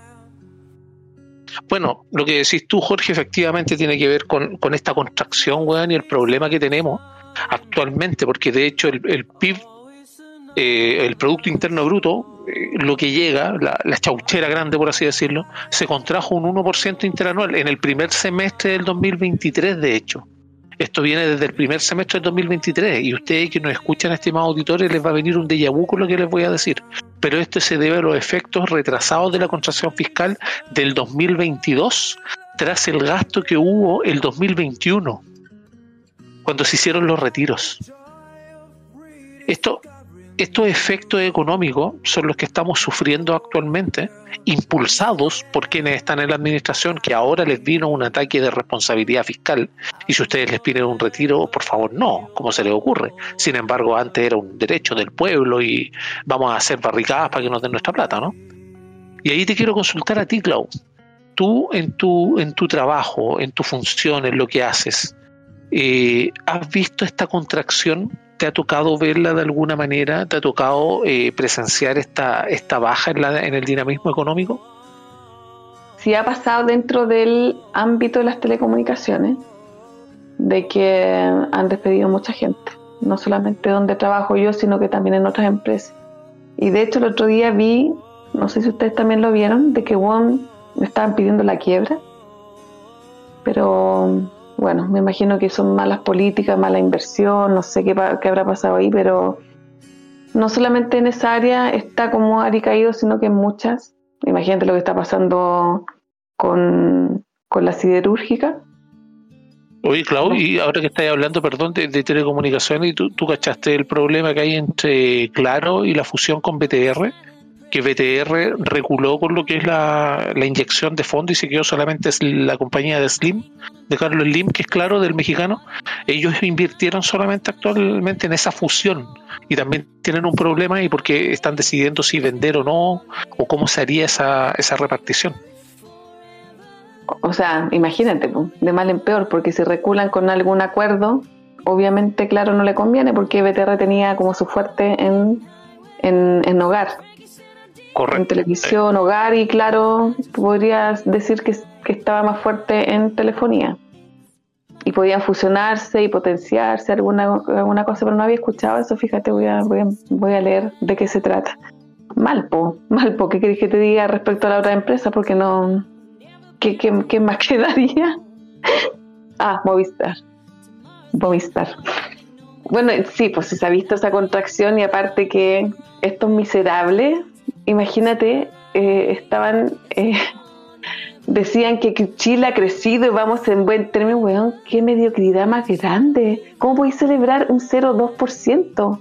Bueno, lo que decís tú, Jorge, efectivamente tiene que ver con esta contracción, weón, y el problema que tenemos actualmente, porque de hecho el PIB, el Producto Interno Bruto, lo que llega, la chauchera grande, por así decirlo, se contrajo un 1% interanual en el primer semestre del 2023, de hecho. Esto viene desde el primer semestre del 2023, y ustedes que nos escuchan, estimados auditores, les va a venir un déjà vu con lo que les voy a decir. Pero esto se debe a los efectos retrasados de la contracción fiscal del 2022, tras el gasto que hubo el 2021, cuando se hicieron los retiros. Estos efectos económicos son los que estamos sufriendo actualmente, impulsados por quienes están en la administración, que ahora les vino un ataque de responsabilidad fiscal, y si ustedes les piden un retiro, por favor no, como se les ocurre. Sin embargo, antes era un derecho del pueblo y vamos a hacer barricadas para que nos den nuestra plata, ¿no? Y ahí te quiero consultar a ti, Clau. Tú en tu trabajo, en tu función, en lo que haces, ¿has visto esta contracción? ¿Te ha tocado verla de alguna manera? ¿Te ha tocado presenciar esta baja en el dinamismo económico? Sí, ha pasado dentro del ámbito de las telecomunicaciones, de que han despedido mucha gente, no solamente donde trabajo yo, sino que también en otras empresas. Y de hecho el otro día vi, no sé si ustedes también lo vieron, de que me estaban pidiendo la quiebra, pero bueno, me imagino que son malas políticas, mala inversión, no sé qué habrá pasado ahí, pero no solamente en esa área está como Ari caído, sino que en muchas. Imagínate lo que está pasando con la siderúrgica. Oye, Clau, y ahora que estás hablando, perdón, de telecomunicaciones, y tú cachaste el problema que hay entre Claro y la fusión con BTR, que BTR reculó con lo que es la inyección de fondos y se quedó solamente la compañía de Slim, de Carlos Slim, que es Claro, del mexicano. Ellos invirtieron solamente actualmente en esa fusión y también tienen un problema ahí porque están decidiendo si vender o no, o cómo se haría esa repartición. O sea, imagínate, po, de mal en peor, porque si reculan con algún acuerdo, obviamente, claro, no le conviene, porque BTR tenía como su fuerte en hogar. Correcto. En televisión, hogar, y claro, podrías decir que estaba más fuerte en telefonía. Y podían fusionarse y potenciarse alguna cosa, pero no había escuchado eso. Fíjate, voy a leer de qué se trata. Malpo, ¿qué querés que te diga respecto a la otra empresa? Porque no... ¿Qué más quedaría? Movistar. Bueno, sí, pues se ha visto esa contracción, y aparte que estos miserables, imagínate, estaban... decían que Chile ha crecido y vamos en buen término. Weón, qué mediocridad más grande. ¿Cómo podéis celebrar un 0,2%?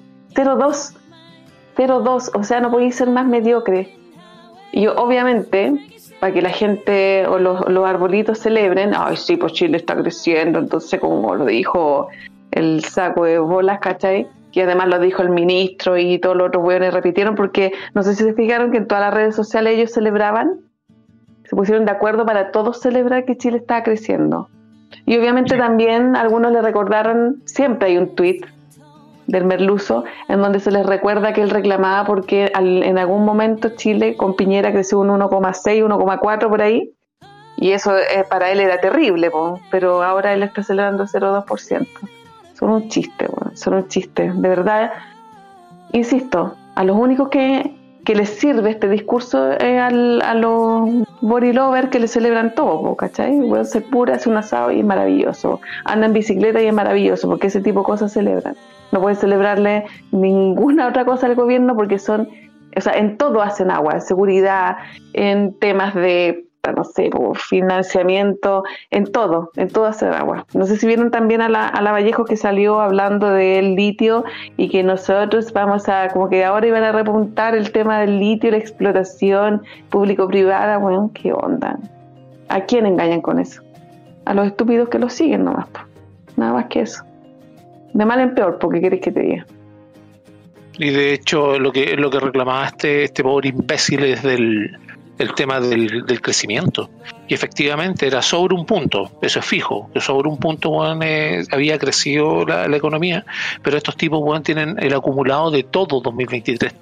0,2, o sea, no podéis ser más mediocre. Y obviamente, para que la gente o los arbolitos celebren, ay sí, pues Chile está creciendo, entonces como lo dijo el saco de bolas, ¿cachai? Que además lo dijo el ministro y todos los otros weones repitieron, porque no sé si se fijaron que en todas las redes sociales ellos celebraban, se pusieron de acuerdo para todos celebrar que Chile estaba creciendo. Y obviamente también algunos le recordaron, siempre hay un tuit del Merluzo en donde se les recuerda que él reclamaba porque en algún momento Chile con Piñera creció un 1,6, 1,4 por ahí, y eso para él era terrible, pero ahora él está celebrando 0,2%. Son un chiste, son un chiste, de verdad. Insisto, a los únicos que les sirve este discurso es a los body lovers que le celebran todo, ¿cachai? Bueno, se cura, hace un asado y es maravilloso, anda en bicicleta y es maravilloso, porque ese tipo de cosas celebran. No pueden celebrarle ninguna otra cosa al gobierno porque son, o sea, en todo hacen agua, en seguridad, en temas de, no sé, financiamiento, en todo hacen agua. No sé si vieron también a la Vallejo, que salió hablando del litio y que nosotros vamos a, como que ahora iban a repuntar el tema del litio, la explotación público-privada. Bueno, ¿qué onda? ¿A quién engañan con eso? A los estúpidos que los siguen nomás, nada más que eso. De mal en peor, porque querés que te diga. Y de hecho, lo que reclamaba este pobre imbécil es el tema del crecimiento. Y efectivamente era sobre un punto, eso es fijo, que sobre un punto, bueno, había crecido la economía, pero estos tipos, bueno, tienen el acumulado de todo 2023,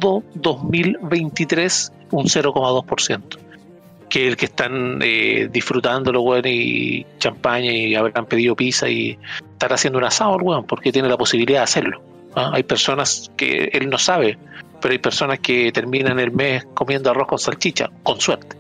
un 0,2%. Que el que están disfrutándolo, weón, y champaña, y habrán pedido pizza y estar haciendo un asado, weón, porque tiene la posibilidad de hacerlo. Hay personas que él no sabe, pero hay personas que terminan el mes comiendo arroz con salchicha, con suerte.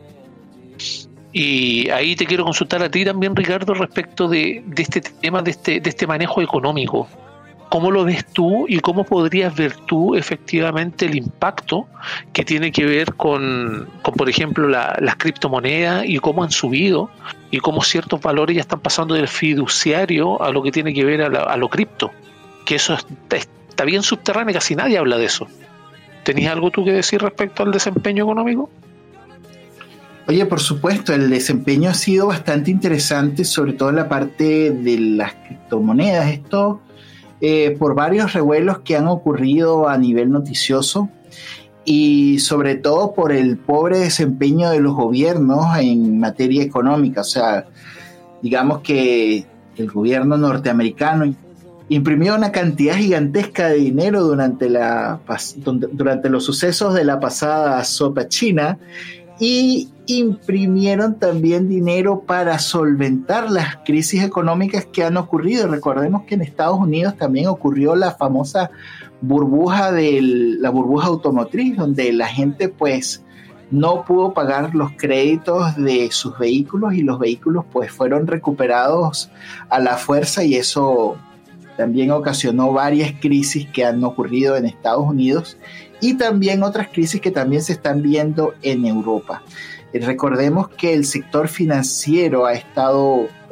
Y ahí te quiero consultar a ti también, Ricardo, respecto de este tema, de este manejo económico. ¿Cómo lo ves tú y cómo podrías ver tú efectivamente el impacto que tiene que ver con por ejemplo, las criptomonedas, y cómo han subido y cómo ciertos valores ya están pasando del fiduciario a lo que tiene que ver a lo cripto? Que eso está bien subterráneo, casi nadie habla de eso. ¿Tenías algo tú que decir respecto al desempeño económico? Oye, por supuesto, el desempeño ha sido bastante interesante, sobre todo en la parte de las criptomonedas. Esto por varios revuelos que han ocurrido a nivel noticioso, y sobre todo por el pobre desempeño de los gobiernos en materia económica. O sea, digamos que el gobierno norteamericano imprimió una cantidad gigantesca de dinero durante los sucesos de la pasada sopa china, y imprimieron también dinero para solventar las crisis económicas que han ocurrido. Recordemos que en Estados Unidos también ocurrió la famosa burbuja automotriz, donde la gente pues no pudo pagar los créditos de sus vehículos, y los vehículos pues fueron recuperados a la fuerza, y eso también ocasionó varias crisis que han ocurrido en Estados Unidos, y también otras crisis que también se están viendo en Europa. Recordemos que el sector financiero ha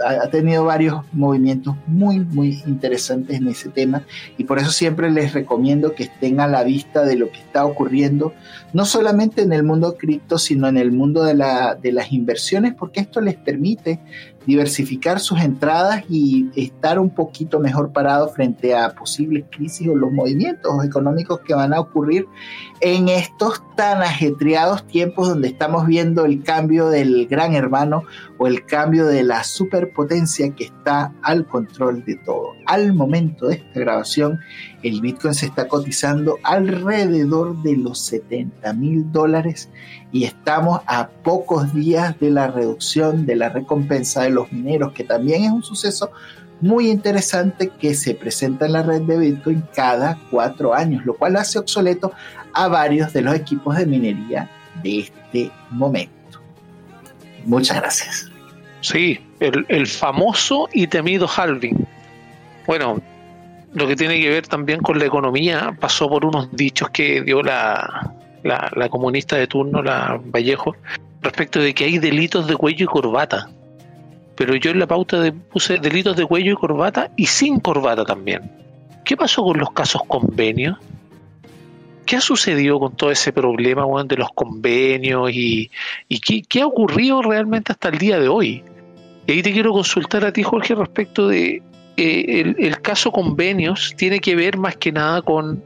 ha tenido varios movimientos muy, muy interesantes en ese tema, y por eso siempre les recomiendo que estén a la vista de lo que está ocurriendo, no solamente en el mundo cripto, sino en el mundo de las inversiones, porque esto les permite diversificar sus entradas y estar un poquito mejor parado frente a posibles crisis o los movimientos económicos que van a ocurrir en estos tan ajetreados tiempos donde estamos viendo el cambio del gran hermano o el cambio de la superpotencia que está al control de todo. Al momento de esta grabación, el Bitcoin se está cotizando alrededor de los $70,000 y estamos a pocos días de la reducción de la recompensa de los mineros, que también es un suceso muy interesante que se presenta en la red de Bitcoin cada 4 años, lo cual hace obsoleto a varios de los equipos de minería de este momento. Muchas gracias. Sí, el famoso y temido halving. Bueno, lo que tiene que ver también con la economía pasó por unos dichos que dio la comunista de turno, la Vallejo, respecto de que hay delitos de cuello y corbata. Pero yo en la pauta puse delitos de cuello y corbata y sin corbata también. ¿Qué pasó con los casos convenios? ¿Qué ha sucedido con todo ese problema, bueno, de los convenios y qué ha ocurrido realmente hasta el día de hoy? Y ahí te quiero consultar a ti, Jorge, respecto de el caso convenios. Tiene que ver más que nada con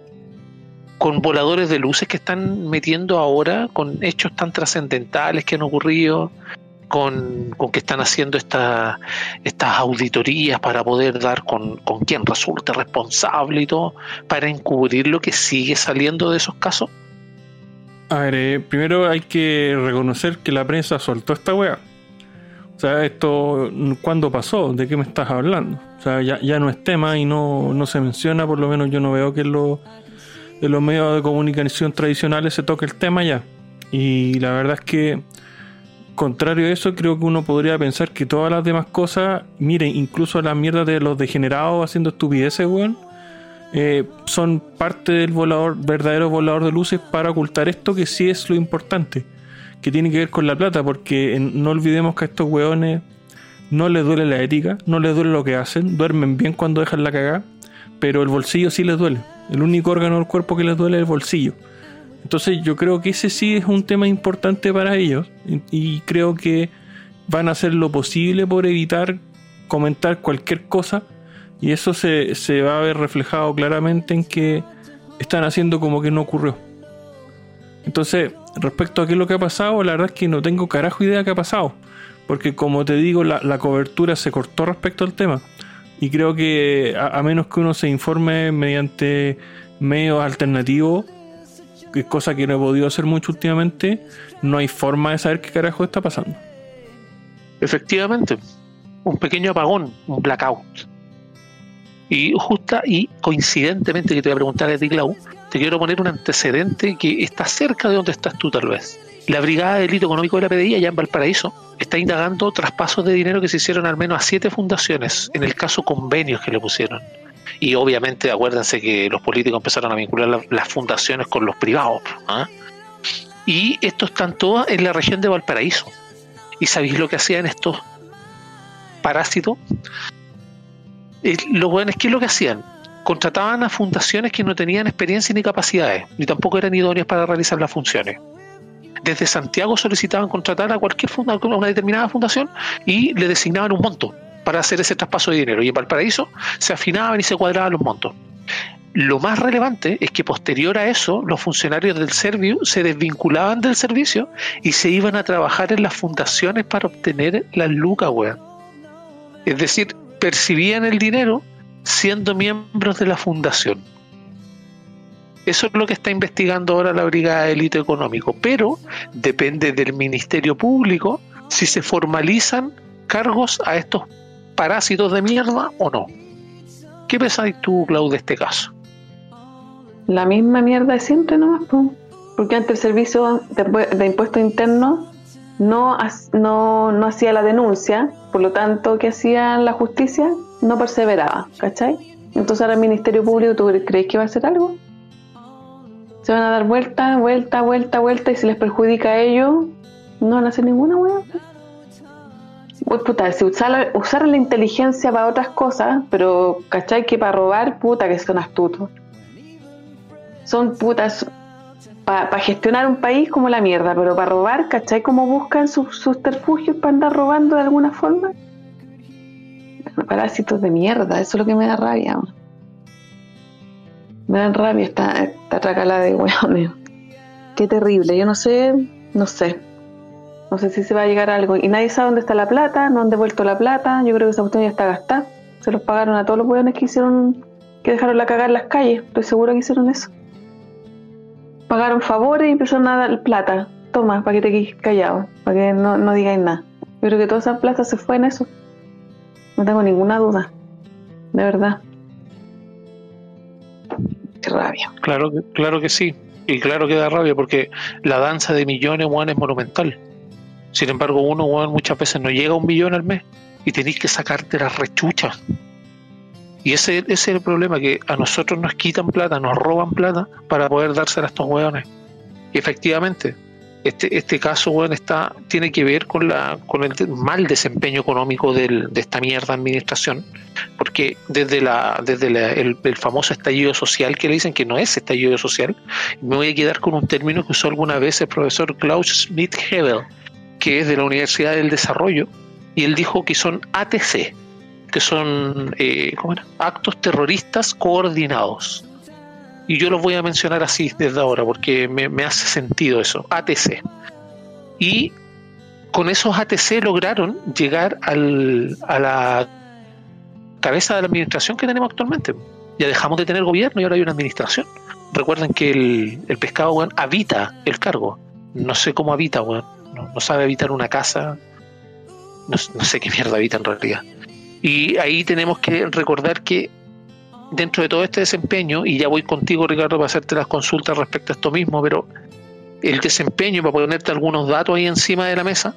voladores de luces que están metiendo ahora, con hechos tan trascendentales que han ocurrido, con que están haciendo estas auditorías para poder dar con quien resulte responsable y todo, para encubrir lo que sigue saliendo de esos casos. A ver, primero hay que reconocer que la prensa soltó esta weá. O sea, esto, ¿cuándo pasó? ¿De qué me estás hablando? O sea, ya no es tema y no se menciona, por lo menos yo no veo que en los medios de comunicación tradicionales se toque el tema ya. Y la verdad es que, contrario a eso, creo que uno podría pensar que todas las demás cosas, miren, incluso las mierdas de los degenerados haciendo estupideces, weón, son parte del verdadero volador de luces para ocultar esto, que sí es lo importante, que tiene que ver con la plata, porque no olvidemos que a estos weones no les duele la ética, no les duele lo que hacen, duermen bien cuando dejan la cagada, pero el bolsillo sí les duele. El único órgano del cuerpo que les duele es el bolsillo. Entonces yo creo que ese sí es un tema importante para ellos, y creo que van a hacer lo posible por evitar comentar cualquier cosa, y eso se va a ver reflejado claramente en que están haciendo como que no ocurrió. Entonces, respecto a qué es lo que ha pasado, la verdad es que no tengo carajo idea qué ha pasado, porque como te digo, la cobertura se cortó respecto al tema, y creo que a menos que uno se informe mediante medios alternativos, que es cosa que no he podido hacer mucho últimamente, no hay forma de saber qué carajo está pasando. Efectivamente, un pequeño apagón, un blackout. Y coincidentemente, que te voy a preguntar a ti, Clau, te quiero poner un antecedente que está cerca de donde estás tú, tal vez. La Brigada de Delito Económico de la PDI, allá en Valparaíso, está indagando traspasos de dinero que se hicieron al menos a 7 fundaciones, en el caso convenios que le pusieron. Y obviamente acuérdense que los políticos empezaron a vincular las fundaciones con los privados, ¿eh? Y estos están todos en la región de Valparaíso. ¿Y sabéis lo que hacían estos parásitos? Los buenos, ¿qué es lo que hacían? Contrataban a fundaciones que no tenían experiencia ni capacidades, ni tampoco eran idóneas para realizar las funciones. Desde Santiago solicitaban contratar a cualquier una determinada fundación y le designaban un monto para hacer ese traspaso de dinero, y en Valparaíso se afinaban y se cuadraban los montos. Lo más relevante es que posterior a eso, los funcionarios del Serviu se desvinculaban del servicio y se iban a trabajar en las fundaciones para obtener las lucas, weón. Es decir, percibían el dinero siendo miembros de la fundación. Eso es lo que está investigando ahora la Brigada de Delito Económico, pero depende del Ministerio Público si se formalizan cargos a estos parásitos de mierda o no. ¿Qué pensáis tú, Clau, de este caso? La misma mierda de siempre nomás, porque antes el servicio de impuestos internos no hacía la denuncia, por lo tanto, ¿qué hacía la justicia? No perseveraba, ¿cachai? Entonces ahora el Ministerio Público, ¿tú crees que va a hacer algo? Se van a dar vuelta, y si les perjudica a ellos, no van a hacer ninguna hueá. Uy, puta, si usar la inteligencia para otras cosas, pero ¿cachai? Que para robar, puta, que son astutos. Son putas para gestionar un país como la mierda, pero para robar, ¿cachai? Cómo buscan sus subterfugios para andar robando de alguna forma. Parásitos de mierda, eso es lo que me da rabia. Man. Me dan rabia esta tracala de hueones. Qué terrible, yo no sé si se va a llegar a algo. Y nadie sabe dónde está la plata, no han devuelto la plata. Yo creo que esa cuestión ya está gastada. Se los pagaron a todos los hueones que dejaron la cagada en las calles. Estoy segura que hicieron eso. Pagaron favores y empezaron a dar plata. Toma, para que te quedes callado, para que no digáis nada. Yo creo que toda esa plata se fue en eso. No tengo ninguna duda. De verdad. Qué rabia. Claro que sí. Y claro que da rabia porque la danza de millones, weón, es monumental. Sin embargo, uno, weón, muchas veces no llega a 1 millón al mes y tenéis que sacarte las rechuchas. Y ese es el problema, que a nosotros nos quitan plata, nos roban plata para poder dársela a estos weones. Y efectivamente, este caso, weón, tiene que ver con el mal desempeño económico de esta mierda administración, porque desde el famoso estallido social, que le dicen que no es estallido social, me voy a quedar con un término que usó alguna vez el profesor Klaus Schmidt-Hebel, que es de la Universidad del Desarrollo, y él dijo que son ATC, que son actos terroristas coordinados. Y yo los voy a mencionar así desde ahora porque me hace sentido eso, ATC. Y con esos ATC lograron llegar a la cabeza de la administración que tenemos actualmente. Ya dejamos de tener gobierno y ahora hay una administración. Recuerden que el pescado, weón, habita el cargo. No sé cómo habita, weón. No sabe habitar una casa. No sé qué mierda habita en realidad. Y ahí tenemos que recordar que dentro de todo este desempeño, y ya voy contigo, Ricardo, para hacerte las consultas respecto a esto mismo, pero el desempeño, para ponerte algunos datos ahí encima de la mesa,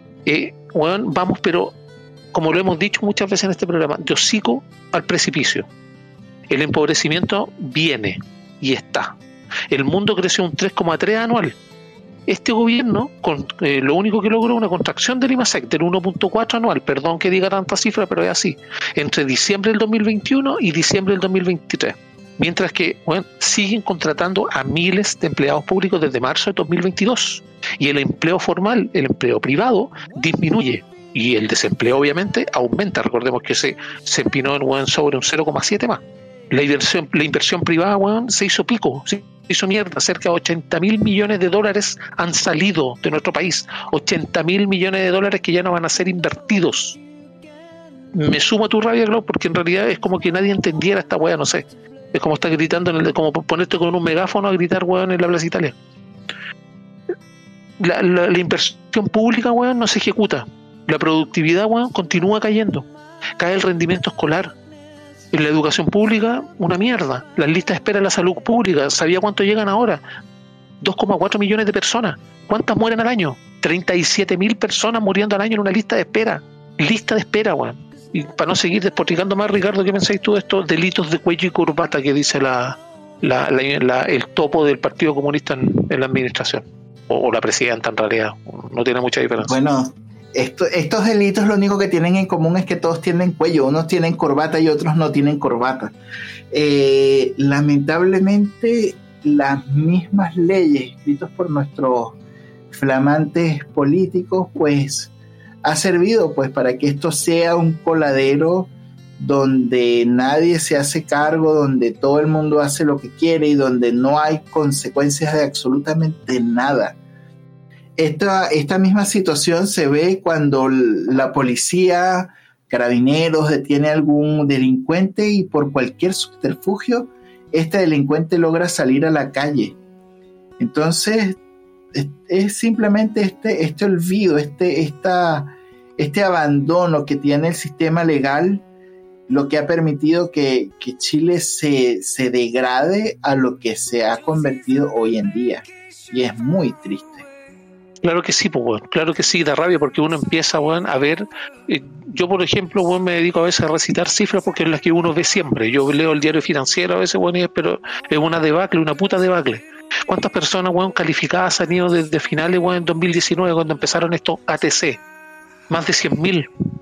bueno, vamos, pero como lo hemos dicho muchas veces en este programa, de hocico al precipicio. El empobrecimiento viene y está. El mundo creció un 3,3 anual. Este gobierno, lo único que logró una contracción del IMASEC del 1,4 anual, perdón que diga tanta cifra, pero es así, entre diciembre del 2021 y diciembre del 2023. Mientras que, bueno, siguen contratando a miles de empleados públicos desde marzo de 2022. Y el empleo formal, el empleo privado, disminuye. Y el desempleo, obviamente, aumenta. Recordemos que se empinó sobre un 0,7 más. La inversión privada, bueno, se hizo pico, se hizo mierda. Cerca de 80.000 millones de dólares han salido de nuestro país. 80.000 millones de dólares que ya no van a ser invertidos. Me sumo a tu rabia, Glau, porque en realidad es como que nadie entendiera esta weá, no sé. Es como estar gritando, como ponerte con un megáfono a gritar, weón, en la Plaza Italia. La inversión pública, weón, no se ejecuta. La productividad, weón, continúa cayendo. Cae el rendimiento escolar. En la educación pública, una mierda. Las listas de espera en la salud pública, ¿sabía cuánto llegan ahora? 2,4 millones de personas. ¿Cuántas mueren al año? 37.000 personas muriendo al año en una lista de espera. Lista de espera, weón. Y para no seguir despotricando más, Ricardo, ¿qué pensáis tú de estos delitos de cuello y corbata que dice el topo del Partido Comunista en la administración? O la presidenta, en realidad. No tiene mucha diferencia. Bueno, estos delitos lo único que tienen en común es que todos tienen cuello. Unos tienen corbata y otros no tienen corbata. Lamentablemente, las mismas leyes escritas por nuestros flamantes políticos, pues ha servido pues para que esto sea un coladero donde nadie se hace cargo, donde todo el mundo hace lo que quiere y donde no hay consecuencias de absolutamente nada. Esta misma situación se ve cuando la policía, carabineros, detiene a algún delincuente y por cualquier subterfugio este delincuente logra salir a la calle. Entonces es simplemente este olvido, este abandono que tiene el sistema legal lo que ha permitido que Chile se degrade a lo que se ha convertido hoy en día, y es muy triste. Claro que sí, pues, bueno, claro que sí, da rabia porque uno empieza, bueno, a ver, yo por ejemplo, bueno, me dedico a veces a recitar cifras porque es las que uno ve siempre. Yo leo el diario financiero a veces, bueno, pero es una debacle, una puta debacle. ¿Cuántas personas, bueno, calificadas han ido desde finales, bueno, en 2019 cuando empezaron estos ATC? Más de 100.000.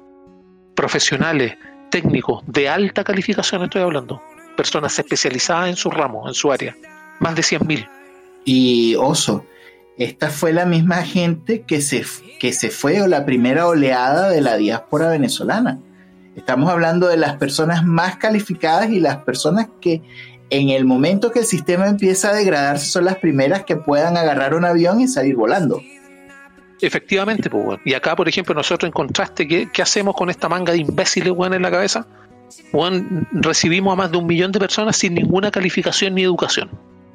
profesionales, técnicos de alta calificación, estoy hablando, personas especializadas en su ramo, en su área, más de 100.000. Y oso, esta fue la misma gente que se fue, o la primera oleada de la diáspora venezolana. Estamos hablando de las personas más calificadas y las personas que en el momento que el sistema empieza a degradarse son las primeras que puedan agarrar un avión y salir volando. Efectivamente, pues, bueno. Y acá, por ejemplo, nosotros en contraste, ¿qué hacemos con esta manga de imbéciles, bueno, en la cabeza? Bueno, recibimos a más de 1 millón de personas sin ninguna calificación ni educación.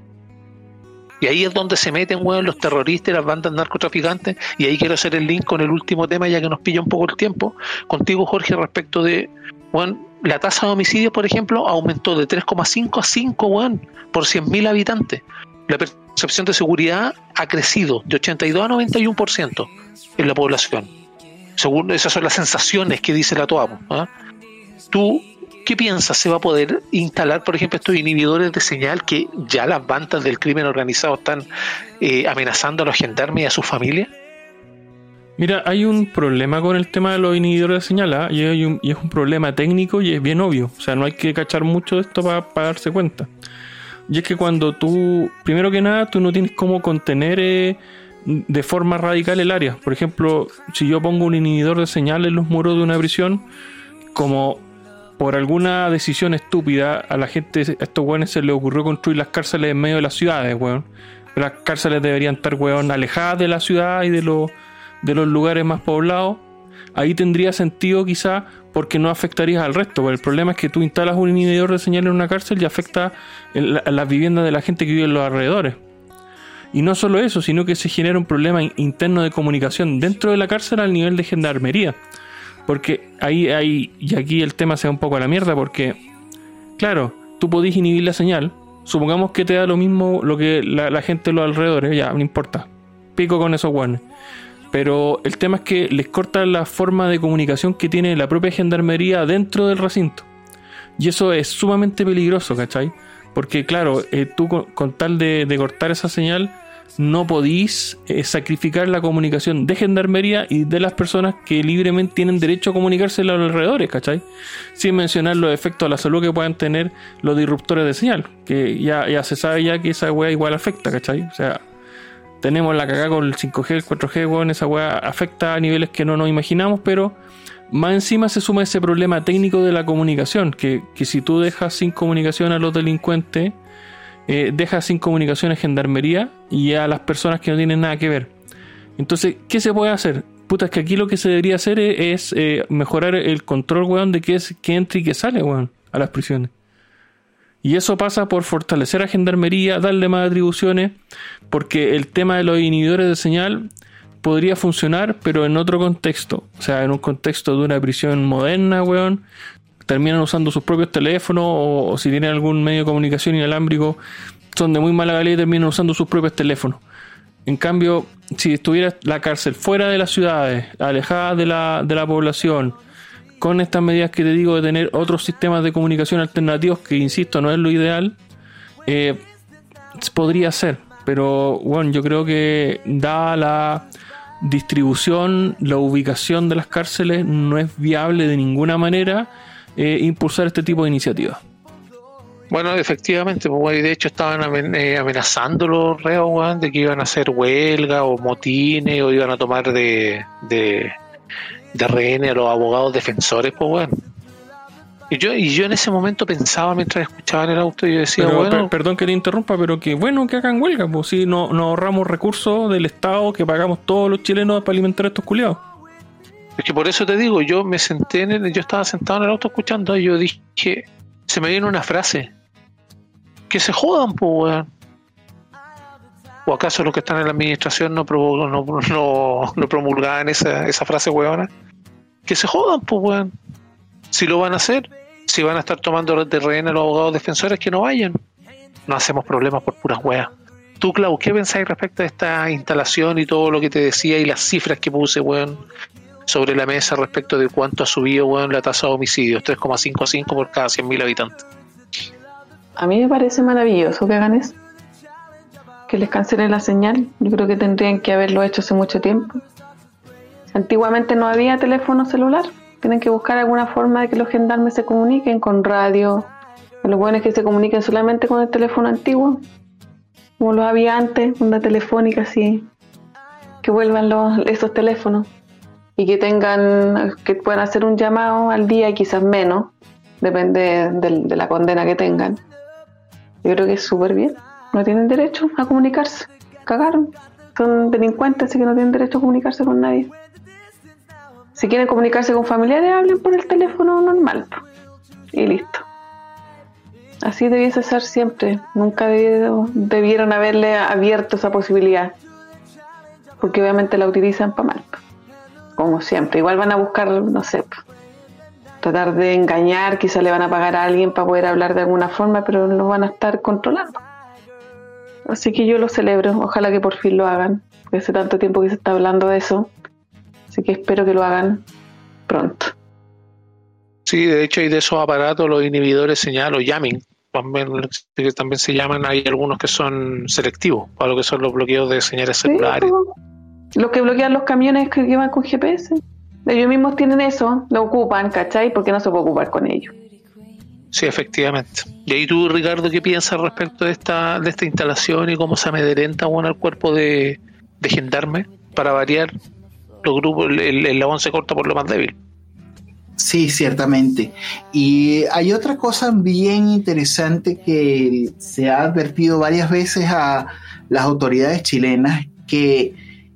Y ahí es donde se meten, bueno, los terroristas y las bandas narcotraficantes. Y ahí quiero hacer el link con el último tema, ya que nos pilla un poco el tiempo, contigo, Jorge, respecto de, bueno, la tasa de homicidios, por ejemplo, aumentó de 3,5 a 5, bueno, por 100.000 habitantes. La percepción de seguridad ha crecido de 82 a 91% en la población. Según esas son las sensaciones que dice la TOAPO, ¿eh? ¿Tú qué piensas? ¿Se va a poder instalar, por ejemplo, estos inhibidores de señal que ya las bandas del crimen organizado están amenazando a los gendarmes y a sus familias? Mira, hay un problema con el tema de los inhibidores de señal, ¿eh? y es un problema técnico y es bien obvio. O sea, no hay que cachar mucho de esto para darse cuenta. Y es que cuando tú, primero que nada, tú no tienes cómo contener de forma radical el área. Por ejemplo, si yo pongo un inhibidor de señal en los muros de una prisión, como por alguna decisión estúpida a la gente, a estos weones se les ocurrió construir las cárceles en medio de las ciudades, weón. Las cárceles deberían estar, weón, alejadas de la ciudad y de los lugares más poblados. Ahí tendría sentido quizá, porque no afectarías al resto. Pero el problema es que tú instalas un inhibidor de señal en una cárcel y afecta a las viviendas de la gente que vive en los alrededores. Y no solo eso, sino que se genera un problema interno de comunicación dentro de la cárcel al nivel de gendarmería. Porque ahí y aquí el tema se va un poco a la mierda, porque claro, tú podés inhibir la señal, supongamos que te da lo mismo lo que la gente de los alrededores, ya, no importa, pico con esos guanes. Pero el tema es que les corta la forma de comunicación que tiene la propia gendarmería dentro del recinto. Y eso es sumamente peligroso, ¿cachai? Porque claro, tú con tal de cortar esa señal, no podís sacrificar la comunicación de gendarmería y de las personas que libremente tienen derecho a comunicarse a los alrededores, ¿cachai? Sin mencionar los efectos a la salud que puedan tener los disruptores de señal, que ya se sabe ya que esa weá igual afecta, ¿cachai? O sea, tenemos la cagada con el 5G, el 4G, weón, esa weá afecta a niveles que no nos imaginamos, pero más encima se suma ese problema técnico de la comunicación, que si tú dejas sin comunicación a los delincuentes, dejas sin comunicación a gendarmería y a las personas que no tienen nada que ver. Entonces, ¿qué se puede hacer? Puta, es que aquí lo que se debería hacer es mejorar el control, weón, de qué entra y qué sale, weón, a las prisiones. Y eso pasa por fortalecer a gendarmería, darle más atribuciones, porque el tema de los inhibidores de señal podría funcionar, pero en otro contexto. O sea, en un contexto de una prisión moderna, weón, terminan usando sus propios teléfonos, o si tienen algún medio de comunicación inalámbrico, son de muy mala calidad y terminan usando sus propios teléfonos. En cambio, si estuviera la cárcel fuera de las ciudades, alejada de la población, con estas medidas que te digo de tener otros sistemas de comunicación alternativos, que insisto, no es lo ideal, podría ser. Pero bueno, yo creo que dada la distribución, la ubicación de las cárceles, no es viable de ninguna manera impulsar este tipo de iniciativas. Bueno, efectivamente, pues, de hecho estaban amenazando los reos, weón, de que iban a hacer huelga o motines, o iban a tomar de rehenes a los abogados defensores, pues, weón. Y yo en ese momento pensaba, mientras escuchaba en el auto, yo decía, pero, bueno... Perdón que te interrumpa, pero que bueno que hagan huelga, pues si no ahorramos recursos del Estado que pagamos todos los chilenos para alimentar a estos culiados. Es que por eso te digo, yo me senté yo estaba sentado en el auto escuchando y yo dije, se me viene una frase, que se jodan, pues, weón. ¿O acaso los que están en la administración no promulgaban esa frase, weona? Que se jodan, pues, weón. Si lo van a hacer, si van a estar tomando de rehén a los abogados defensores, que no vayan. No hacemos problemas por puras weas. Tú, Clau, ¿qué pensáis respecto a esta instalación y todo lo que te decía y las cifras que puse, weón, sobre la mesa respecto de cuánto ha subido, weón, la tasa de homicidios? 3,55 por cada 100.000 habitantes. A mí me parece maravilloso que hagan eso, que les cancelen la señal. Yo creo que tendrían que haberlo hecho hace mucho tiempo. Antiguamente no había teléfono celular, Tienen que buscar alguna forma de que los gendarmes se comuniquen con radio. Lo bueno es que se comuniquen solamente con el teléfono antiguo, como los había antes, onda telefónica, así. Que vuelvan esos teléfonos y que puedan hacer un llamado al día, quizás menos, depende de la condena que tengan. Yo creo que es súper bien. No tienen derecho a comunicarse. Cagaron. Son delincuentes, así que no tienen derecho a comunicarse con nadie. Si quieren comunicarse con familiares, hablen por el teléfono normal. Y listo. Así debiese ser siempre. Nunca debieron haberle abierto esa posibilidad. Porque obviamente la utilizan para mal. Como siempre. Igual van a buscar, no sé, tratar de engañar, quizá le van a pagar a alguien para poder hablar de alguna forma, pero lo van a estar controlando. Así que yo lo celebro, ojalá que por fin lo hagan, porque hace tanto tiempo que se está hablando de eso, así que espero que lo hagan pronto. Sí, de hecho hay de esos aparatos, los inhibidores señal o jamming, también se llaman, hay algunos que son selectivos, para lo que son los bloqueos de señales celulares. Sí, los que bloquean los camiones que van con GPS. Ellos mismos tienen eso, lo ocupan, ¿cachai? Porque no se puede ocupar con ellos. Sí, efectivamente. Y ahí tú, Ricardo, ¿qué piensas respecto de esta instalación y cómo se amedrenta al cuerpo de gendarme? Para variar, los grupos, el eslabón se corta por lo más débil. Sí, ciertamente. Y hay otra cosa bien interesante que se ha advertido varias veces a las autoridades chilenas, que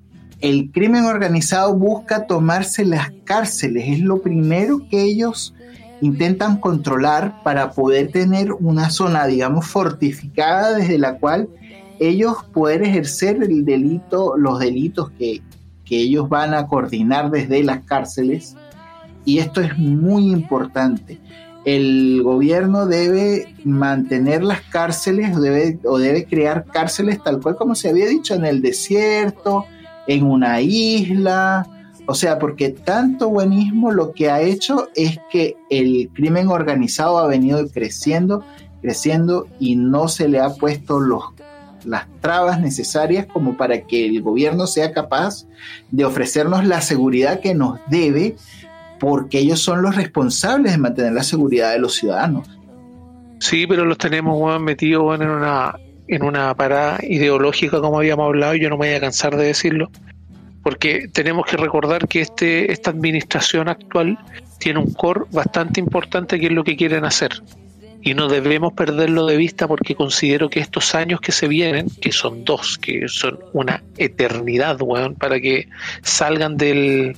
el crimen organizado busca tomarse las cárceles. Es lo primero que ellos intentan controlar para poder tener una zona, digamos, fortificada desde la cual ellos poder ejercer los delitos que ellos van a coordinar desde las cárceles. Y esto es muy importante. El gobierno debe mantener las cárceles o debe crear cárceles tal cual como se había dicho, en el desierto, en una isla. O sea, porque tanto buenismo lo que ha hecho es que el crimen organizado ha venido creciendo y no se le ha puesto las trabas necesarias como para que el gobierno sea capaz de ofrecernos la seguridad que nos debe, porque ellos son los responsables de mantener la seguridad de los ciudadanos. Sí, pero los tenemos metidos en una parada ideológica, como habíamos hablado, y yo no me voy a cansar de decirlo, porque tenemos que recordar que esta administración actual tiene un core bastante importante, que es lo que quieren hacer, y no debemos perderlo de vista, porque considero que estos años que se vienen, que son 2, que son una eternidad, para que salgan de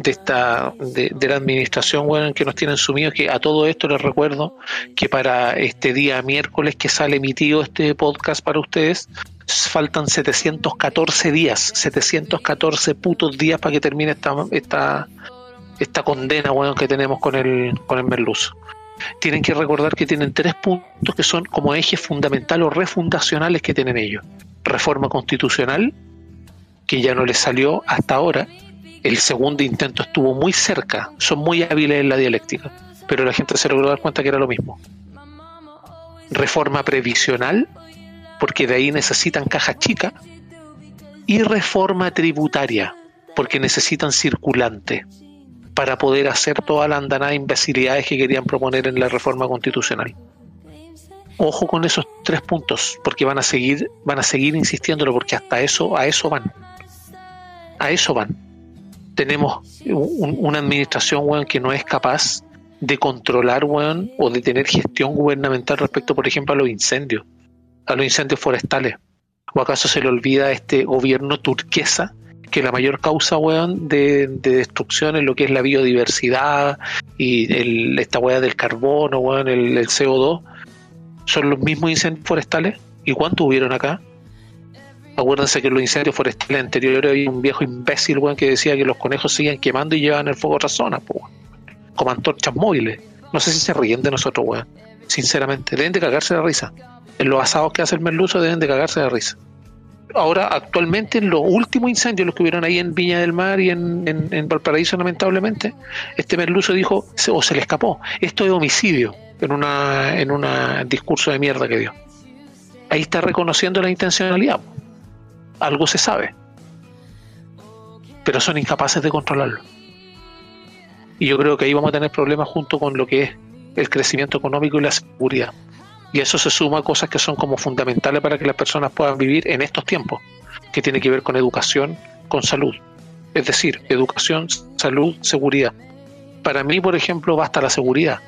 la administración que nos tienen sumidos. Que a todo esto les recuerdo que para este día miércoles que sale emitido este podcast para ustedes, faltan 714 días, 714 putos días para que termine esta condena que tenemos con el merluzo. Tienen que recordar que tienen 3 puntos que son como ejes fundamentales o refundacionales que tienen ellos: reforma constitucional, que ya no les salió hasta ahora. El segundo intento estuvo muy cerca, son muy hábiles en la dialéctica, pero la gente se logró dar cuenta que era lo mismo. Reforma previsional, porque de ahí necesitan caja chica, y reforma tributaria, porque necesitan circulante para poder hacer toda la andanada de imbecilidades que querían proponer en la reforma constitucional. Ojo con esos 3 puntos, porque van a seguir insistiéndolo, porque hasta a eso van. Tenemos una administración, que no es capaz de controlar, o de tener gestión gubernamental respecto, por ejemplo, a los incendios forestales. ¿O acaso se le olvida a este gobierno turquesa que la mayor causa, de destrucción en lo que es la biodiversidad y esta del carbono, el CO2, son los mismos incendios forestales? ¿Y cuántos hubieron acá? Acuérdense que en los incendios forestales anteriores había un viejo imbécil, que decía que los conejos seguían quemando y llevaban el fuego a otras zonas, como antorchas móviles. No sé si se ríen de nosotros, sinceramente. Deben de cagarse de risa. En los asados que hace el merluzo deben de cagarse de risa. Ahora, actualmente, en los últimos incendios, los que hubieron ahí en Viña del Mar y en Valparaíso, lamentablemente, este merluzo dijo, o se le escapó, esto es homicidio, en un discurso de mierda que dio. Ahí está reconociendo la intencionalidad. Algo se sabe, pero son incapaces de controlarlo. Y yo creo que ahí vamos a tener problemas junto con lo que es el crecimiento económico y la seguridad. Y eso se suma a cosas que son como fundamentales para que las personas puedan vivir en estos tiempos, que tiene que ver con educación, con salud. Es decir, educación, salud, seguridad. Para mí, por ejemplo, basta la seguridad.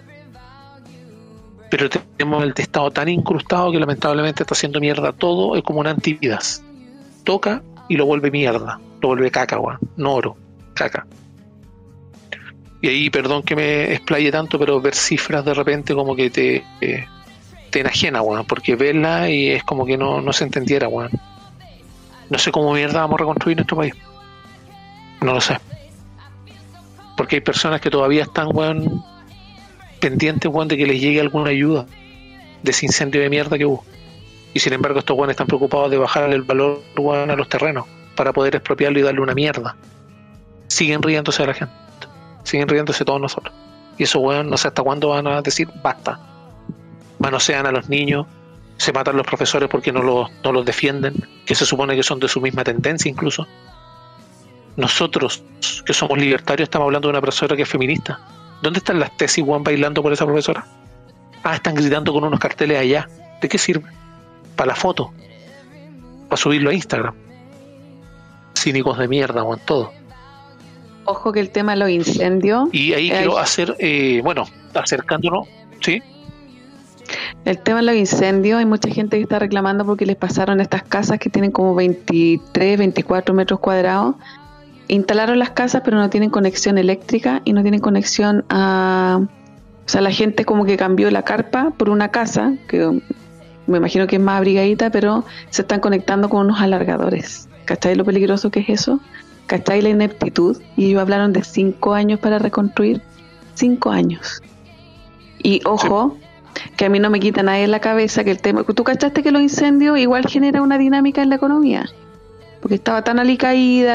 Pero tenemos el Estado tan incrustado que lamentablemente está haciendo mierda todo, es como un antividas. Toca y lo vuelve mierda, lo vuelve caca, weón. No oro, caca. Y ahí, perdón que me explaye tanto, pero ver cifras de repente como que te enajena, weón, porque verla y es como que no se entendiera, weón. No sé cómo mierda vamos a reconstruir nuestro país. No lo sé. Porque hay personas que todavía están, weón, pendientes, weón, de que les llegue alguna ayuda de ese incendio de mierda que hubo. Y sin embargo estos weones están preocupados de bajar el valor, weón, a los terrenos para poder expropiarlo y darle una mierda. Siguen riéndose de la gente. Siguen riéndose todos nosotros. Y eso, weón, no sé hasta cuándo van a decir basta. Manosean a los niños, se matan los profesores porque no los defienden, que se supone que son de su misma tendencia incluso. Nosotros, que somos libertarios, estamos hablando de una profesora que es feminista. ¿Dónde están las tesis, Juan, bailando por esa profesora? Ah, están gritando con unos carteles allá. ¿De qué sirve? Para la foto. Para subirlo a Instagram. Cínicos de mierda, Juan, todo. Ojo que el tema de los incendios... Y ahí quiero hacer, acercándonos, ¿sí? El tema de los incendios, hay mucha gente que está reclamando porque les pasaron estas casas que tienen como 23, 24 metros cuadrados. Instalaron las casas pero no tienen conexión eléctrica y no tienen conexión a... O sea, la gente como que cambió la carpa por una casa, que me imagino que es más abrigadita, pero se están conectando con unos alargadores. ¿Cachai lo peligroso que es eso? ¿Cachai la ineptitud? Y ellos hablaron de 5 años para reconstruir. 5 años. Y ojo... Sí. Que a mí no me quita nadie en la cabeza que el tema... ¿Tú cachaste que los incendios igual genera una dinámica en la economía? Porque estaba tan alicaída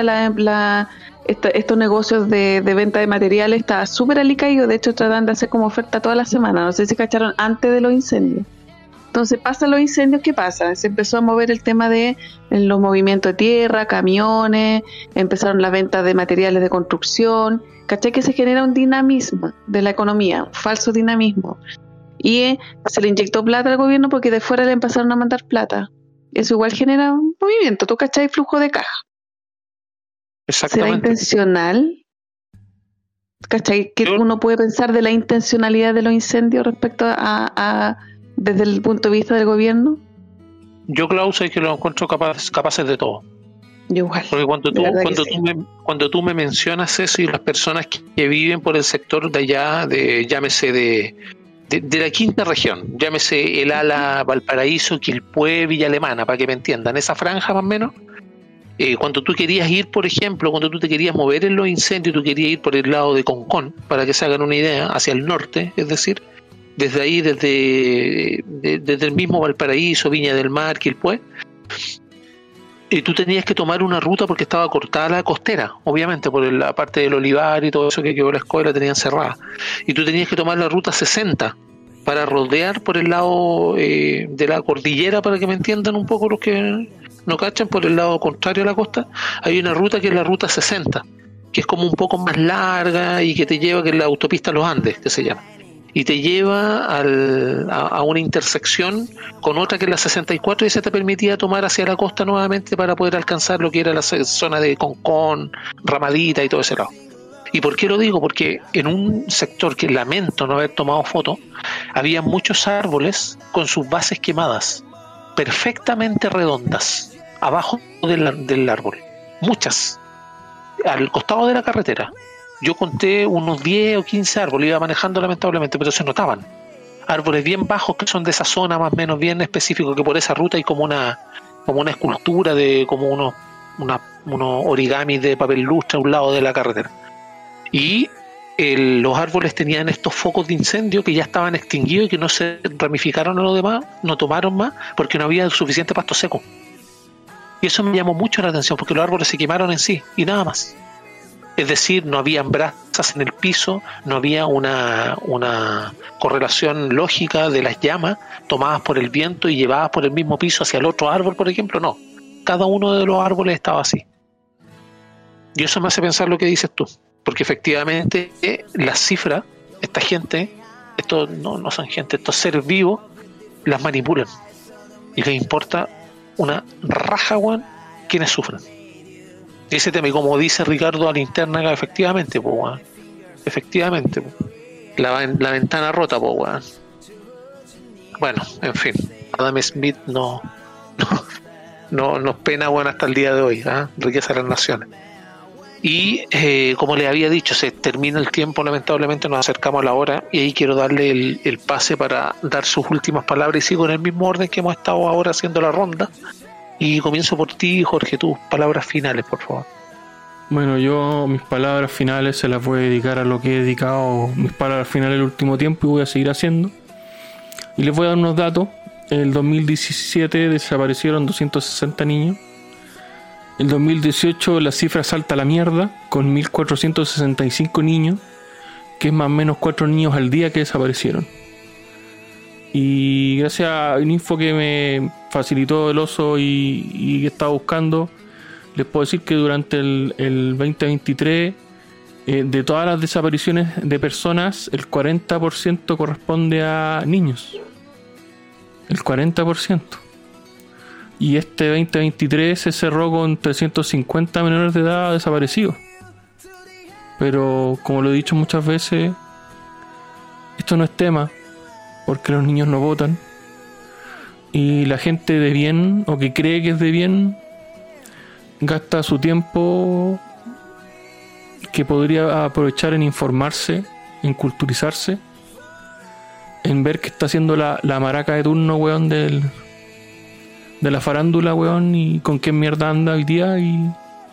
estos negocios de venta de materiales, estaba súper alicaído. De hecho, tratan de hacer como oferta toda la semana. No sé si cacharon antes de los incendios. Entonces pasan los incendios, ¿qué pasa? Se empezó a mover el tema de los movimientos de tierra, camiones, empezaron las ventas de materiales de construcción. ¿Cachai? Que se genera un dinamismo de la economía, un falso dinamismo. Y se le inyectó plata al gobierno porque de fuera le empezaron a mandar plata. Eso igual genera un movimiento, ¿tú cachai? Flujo de caja. Exactamente. ¿Será intencional? ¿Cachai? ¿Qué uno puede pensar de la intencionalidad de los incendios respecto a desde el punto de vista del gobierno? Yo, Klaus, es que lo encuentro capaces de todo. Yo igual. Porque cuando tú me mencionas eso y las personas que viven por el sector de allá, llámese de la quinta región, llámese el ala Valparaíso, Quilpué, Villa Alemana, para que me entiendan, esa franja más o menos, cuando tú querías ir, por ejemplo, cuando tú te querías mover en los incendios, tú querías ir por el lado de Concón, para que se hagan una idea, hacia el norte, es decir, desde ahí, desde el mismo Valparaíso, Viña del Mar, Quilpué, y tú tenías que tomar una ruta porque estaba cortada la costera, obviamente, por la parte del olivar y todo eso que quedó la escuela, tenían cerrada. Y tú tenías que tomar la ruta 60 para rodear por el lado de la cordillera, para que me entiendan un poco los que no cachan, por el lado contrario a la costa. Hay una ruta que es la ruta 60, que es como un poco más larga y que te lleva, que es la autopista Los Andes, que se llama. Y te lleva a una intersección con otra que es la 64 y esa te permitía tomar hacia la costa nuevamente para poder alcanzar lo que era la zona de Concón, Ramadita y todo ese lado. ¿Y por qué lo digo? Porque en un sector que lamento no haber tomado foto, había muchos árboles con sus bases quemadas, perfectamente redondas, abajo del árbol. Muchas, al costado de la carretera. Yo conté unos 10 o 15 árboles, iba manejando lamentablemente, pero se notaban. Árboles bien bajos que son de esa zona más o menos bien específico, que por esa ruta hay como una escultura de como unos origamis de papel lustre a un lado de la carretera. Y los árboles tenían estos focos de incendio que ya estaban extinguidos y que no se ramificaron a los demás, no tomaron más, porque no había suficiente pasto seco. Y eso me llamó mucho la atención, porque los árboles se quemaron en sí, y nada más. Es decir, no habían brasas en el piso, no había una correlación lógica de las llamas tomadas por el viento y llevadas por el mismo piso hacia el otro árbol, por ejemplo, no. Cada uno de los árboles estaba así. Y eso me hace pensar lo que dices tú. Porque efectivamente las cifras, esta gente, estos no son gente, estos seres vivos, las manipulan. Y les importa una raja, weón, quienes sufren. Y ese tema, y como dice Ricardo a la interna acá, efectivamente, pues, weón. Efectivamente, po. La ventana rota, pues, weón. Bueno, en fin, Adam Smith no nos pena, bueno, hasta el día de hoy, ¿eh? Riqueza de las naciones. Y como les había dicho, se termina el tiempo, lamentablemente nos acercamos a la hora, y ahí quiero darle el pase para dar sus últimas palabras, y sigo en el mismo orden que hemos estado ahora haciendo la ronda, y comienzo por ti, Jorge, tus palabras finales, por favor. Bueno, yo mis palabras finales se las voy a dedicar a lo que he dedicado mis palabras finales el último tiempo, y voy a seguir haciendo. Y les voy a dar unos datos. En el 2017 desaparecieron 260 niños. En el 2018 la cifra salta a la mierda, con 1.465 niños, que es más o menos 4 niños al día que desaparecieron. Y gracias a una info que me facilitó el oso y que estaba buscando, les puedo decir que durante el 2023, de todas las desapariciones de personas, el 40% corresponde a niños. El 40%. Y este 2023 se cerró con 350 menores de edad desaparecidos. Pero, como lo he dicho muchas veces, esto no es tema, porque los niños no votan. Y la gente de bien, o que cree que es de bien, gasta su tiempo que podría aprovechar en informarse, en culturizarse, en ver qué está haciendo la maraca de turno, weón, de la farándula, weón, y con qué mierda anda hoy día, y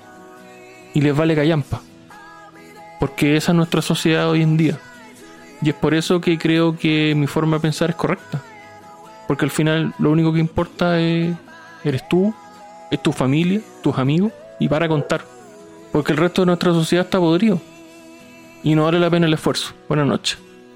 les vale callampa. Porque esa es nuestra sociedad hoy en día. Y es por eso que creo que mi forma de pensar es correcta. Porque al final lo único que importa eres tú, es tu familia, tus amigos, y para contar. Porque el resto de nuestra sociedad está podrido. Y no vale la pena el esfuerzo. Buenas noches.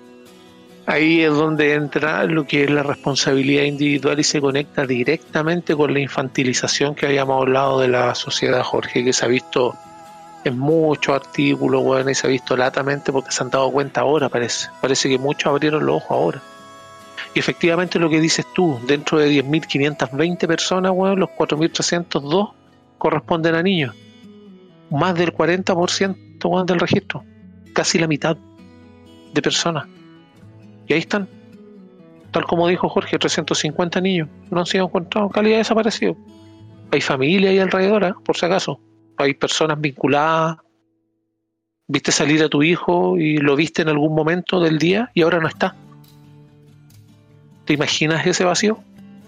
Ahí es donde entra lo que es la responsabilidad individual y se conecta directamente con la infantilización que habíamos hablado de la sociedad, Jorge, que se ha visto en muchos artículos, bueno, y se ha visto latamente porque se han dado cuenta ahora, parece que muchos abrieron los ojos ahora. Y efectivamente lo que dices tú, dentro de 10.520 personas, bueno, los 4.302 corresponden a niños. Más del 40%, bueno, del registro, casi la mitad de personas. Y ahí están, tal como dijo Jorge, 350 niños no han sido encontrados, calidad desaparecido. Hay familia ahí alrededor, por si acaso. Hay personas vinculadas. Viste salir a tu hijo y lo viste en algún momento del día y ahora no está. ¿Te imaginas ese vacío?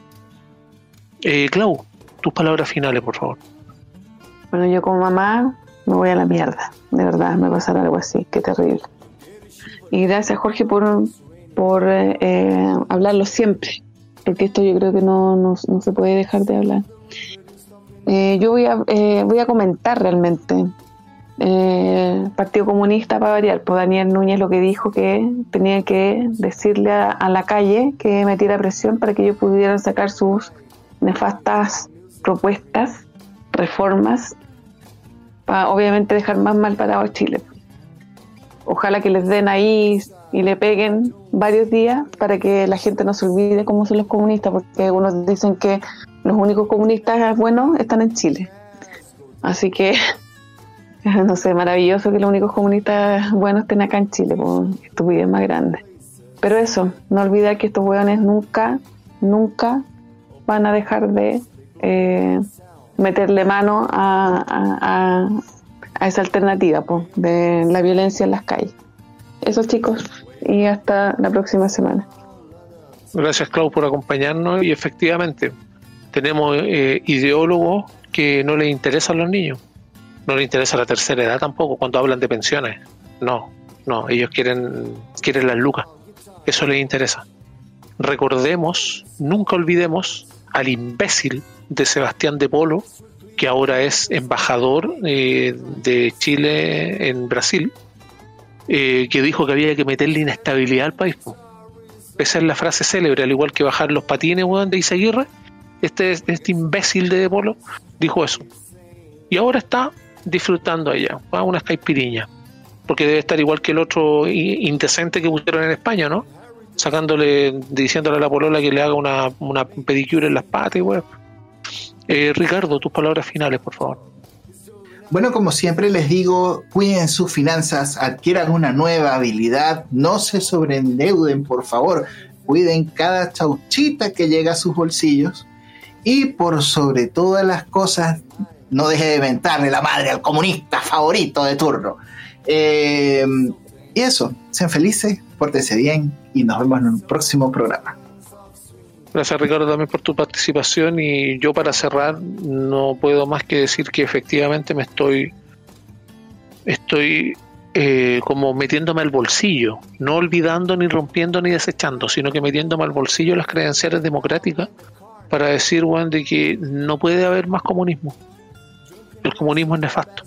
Clau, tus palabras finales, por favor. Bueno, yo como mamá me voy a la mierda. De verdad, me pasará algo así. Qué terrible. Y gracias, Jorge, por hablarlo siempre, porque esto yo creo que no se puede dejar de hablar. Yo voy a comentar realmente. Partido Comunista, para variar, pues Daniel Núñez lo que dijo, que tenía que decirle a la calle que metiera presión para que ellos pudieran sacar sus nefastas propuestas, reformas, para obviamente dejar más mal parado a Chile. Ojalá que les den ahí y le peguen varios días para que la gente no se olvide cómo son los comunistas, porque algunos dicen que los únicos comunistas buenos están en Chile. Así que, no sé, maravilloso que los únicos comunistas buenos estén acá en Chile, pues estupidez más grande. Pero eso, no olvidar que estos hueones nunca van a dejar de meterle mano a esa alternativa, pues, de la violencia en las calles. Eso, chicos, y hasta la próxima semana. Gracias, Clau, por acompañarnos. Y efectivamente tenemos ideólogos que no les interesan los niños, no les interesa la tercera edad tampoco cuando hablan de pensiones. No, ellos quieren las lucas, eso les interesa. Recordemos, nunca olvidemos al imbécil de Sebastián de Polo, que ahora es embajador de Chile en Brasil, que dijo que había que meterle inestabilidad al país. Esa es la frase célebre, al igual que bajar los patines, weón, de Izaguirre. Este imbécil de Polo dijo eso. Y ahora está disfrutando allá, unas caipiriñas. porque debe estar igual que el otro indecente que pusieron en España, ¿no? Diciéndole a la polola que le haga una pedicure en las patas y bueno. Ricardo, tus palabras finales, por favor. Bueno, como siempre les digo, cuiden sus finanzas, adquieran una nueva habilidad, no se sobreendeuden, por favor, cuiden cada chauchita que llega a sus bolsillos y por sobre todas las cosas, no deje de mentarle la madre al comunista favorito de turno. Y eso, sean felices, pórtense bien y nos vemos en un próximo programa. Gracias, Ricardo, también por tu participación, y yo para cerrar no puedo más que decir que efectivamente me estoy como metiéndome al bolsillo, no olvidando ni rompiendo ni desechando, sino que metiéndome al bolsillo las credenciales democráticas para decir, bueno, de que no puede haber más comunismo. El comunismo es nefasto.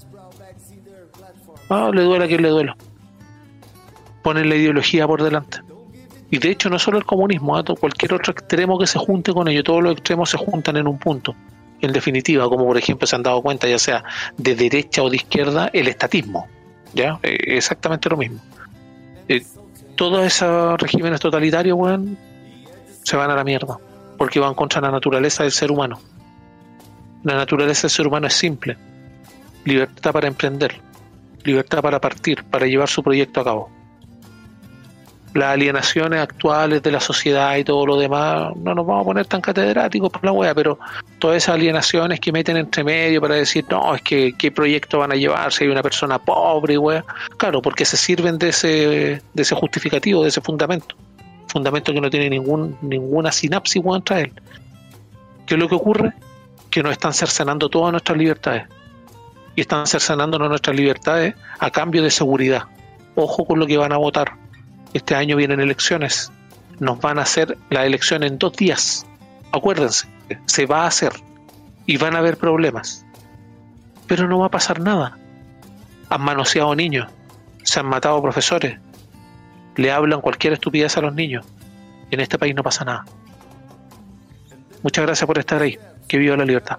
Le duela a quien le duela. Ponen la ideología por delante. Y de hecho no solo el comunismo, cualquier otro extremo que se junte con ello, todos los extremos se juntan en un punto. En definitiva, como por ejemplo se han dado cuenta, ya sea de derecha o de izquierda, el estatismo. ¿Ya? Exactamente lo mismo. Todos esos regímenes totalitarios, weón, se van a la mierda, porque van contra la naturaleza del ser humano. La naturaleza del ser humano es simple: libertad para emprender, libertad para partir, para llevar su proyecto a cabo. Las alienaciones actuales de la sociedad y todo lo demás, no nos vamos a poner tan catedráticos por la wea, pero todas esas alienaciones que meten entre medio para decir, no, es que qué proyecto van a llevar si hay una persona pobre, wea. Claro, porque se sirven de ese justificativo, de ese fundamento que no tiene ninguna sinapsis contra él. ¿Qué es lo que ocurre? Que nos están cercenando todas nuestras libertades, y están cercenándonos nuestras libertades a cambio de seguridad. Ojo con lo que van a votar. Este año vienen elecciones. Nos van a hacer la elección en 2 días. Acuérdense, se va a hacer. Y van a haber problemas. Pero no va a pasar nada. Han manoseado niños. Se han matado profesores. Le hablan cualquier estupidez a los niños. En este país no pasa nada. Muchas gracias por estar ahí. Que viva la libertad.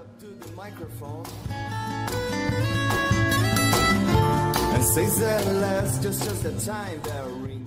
And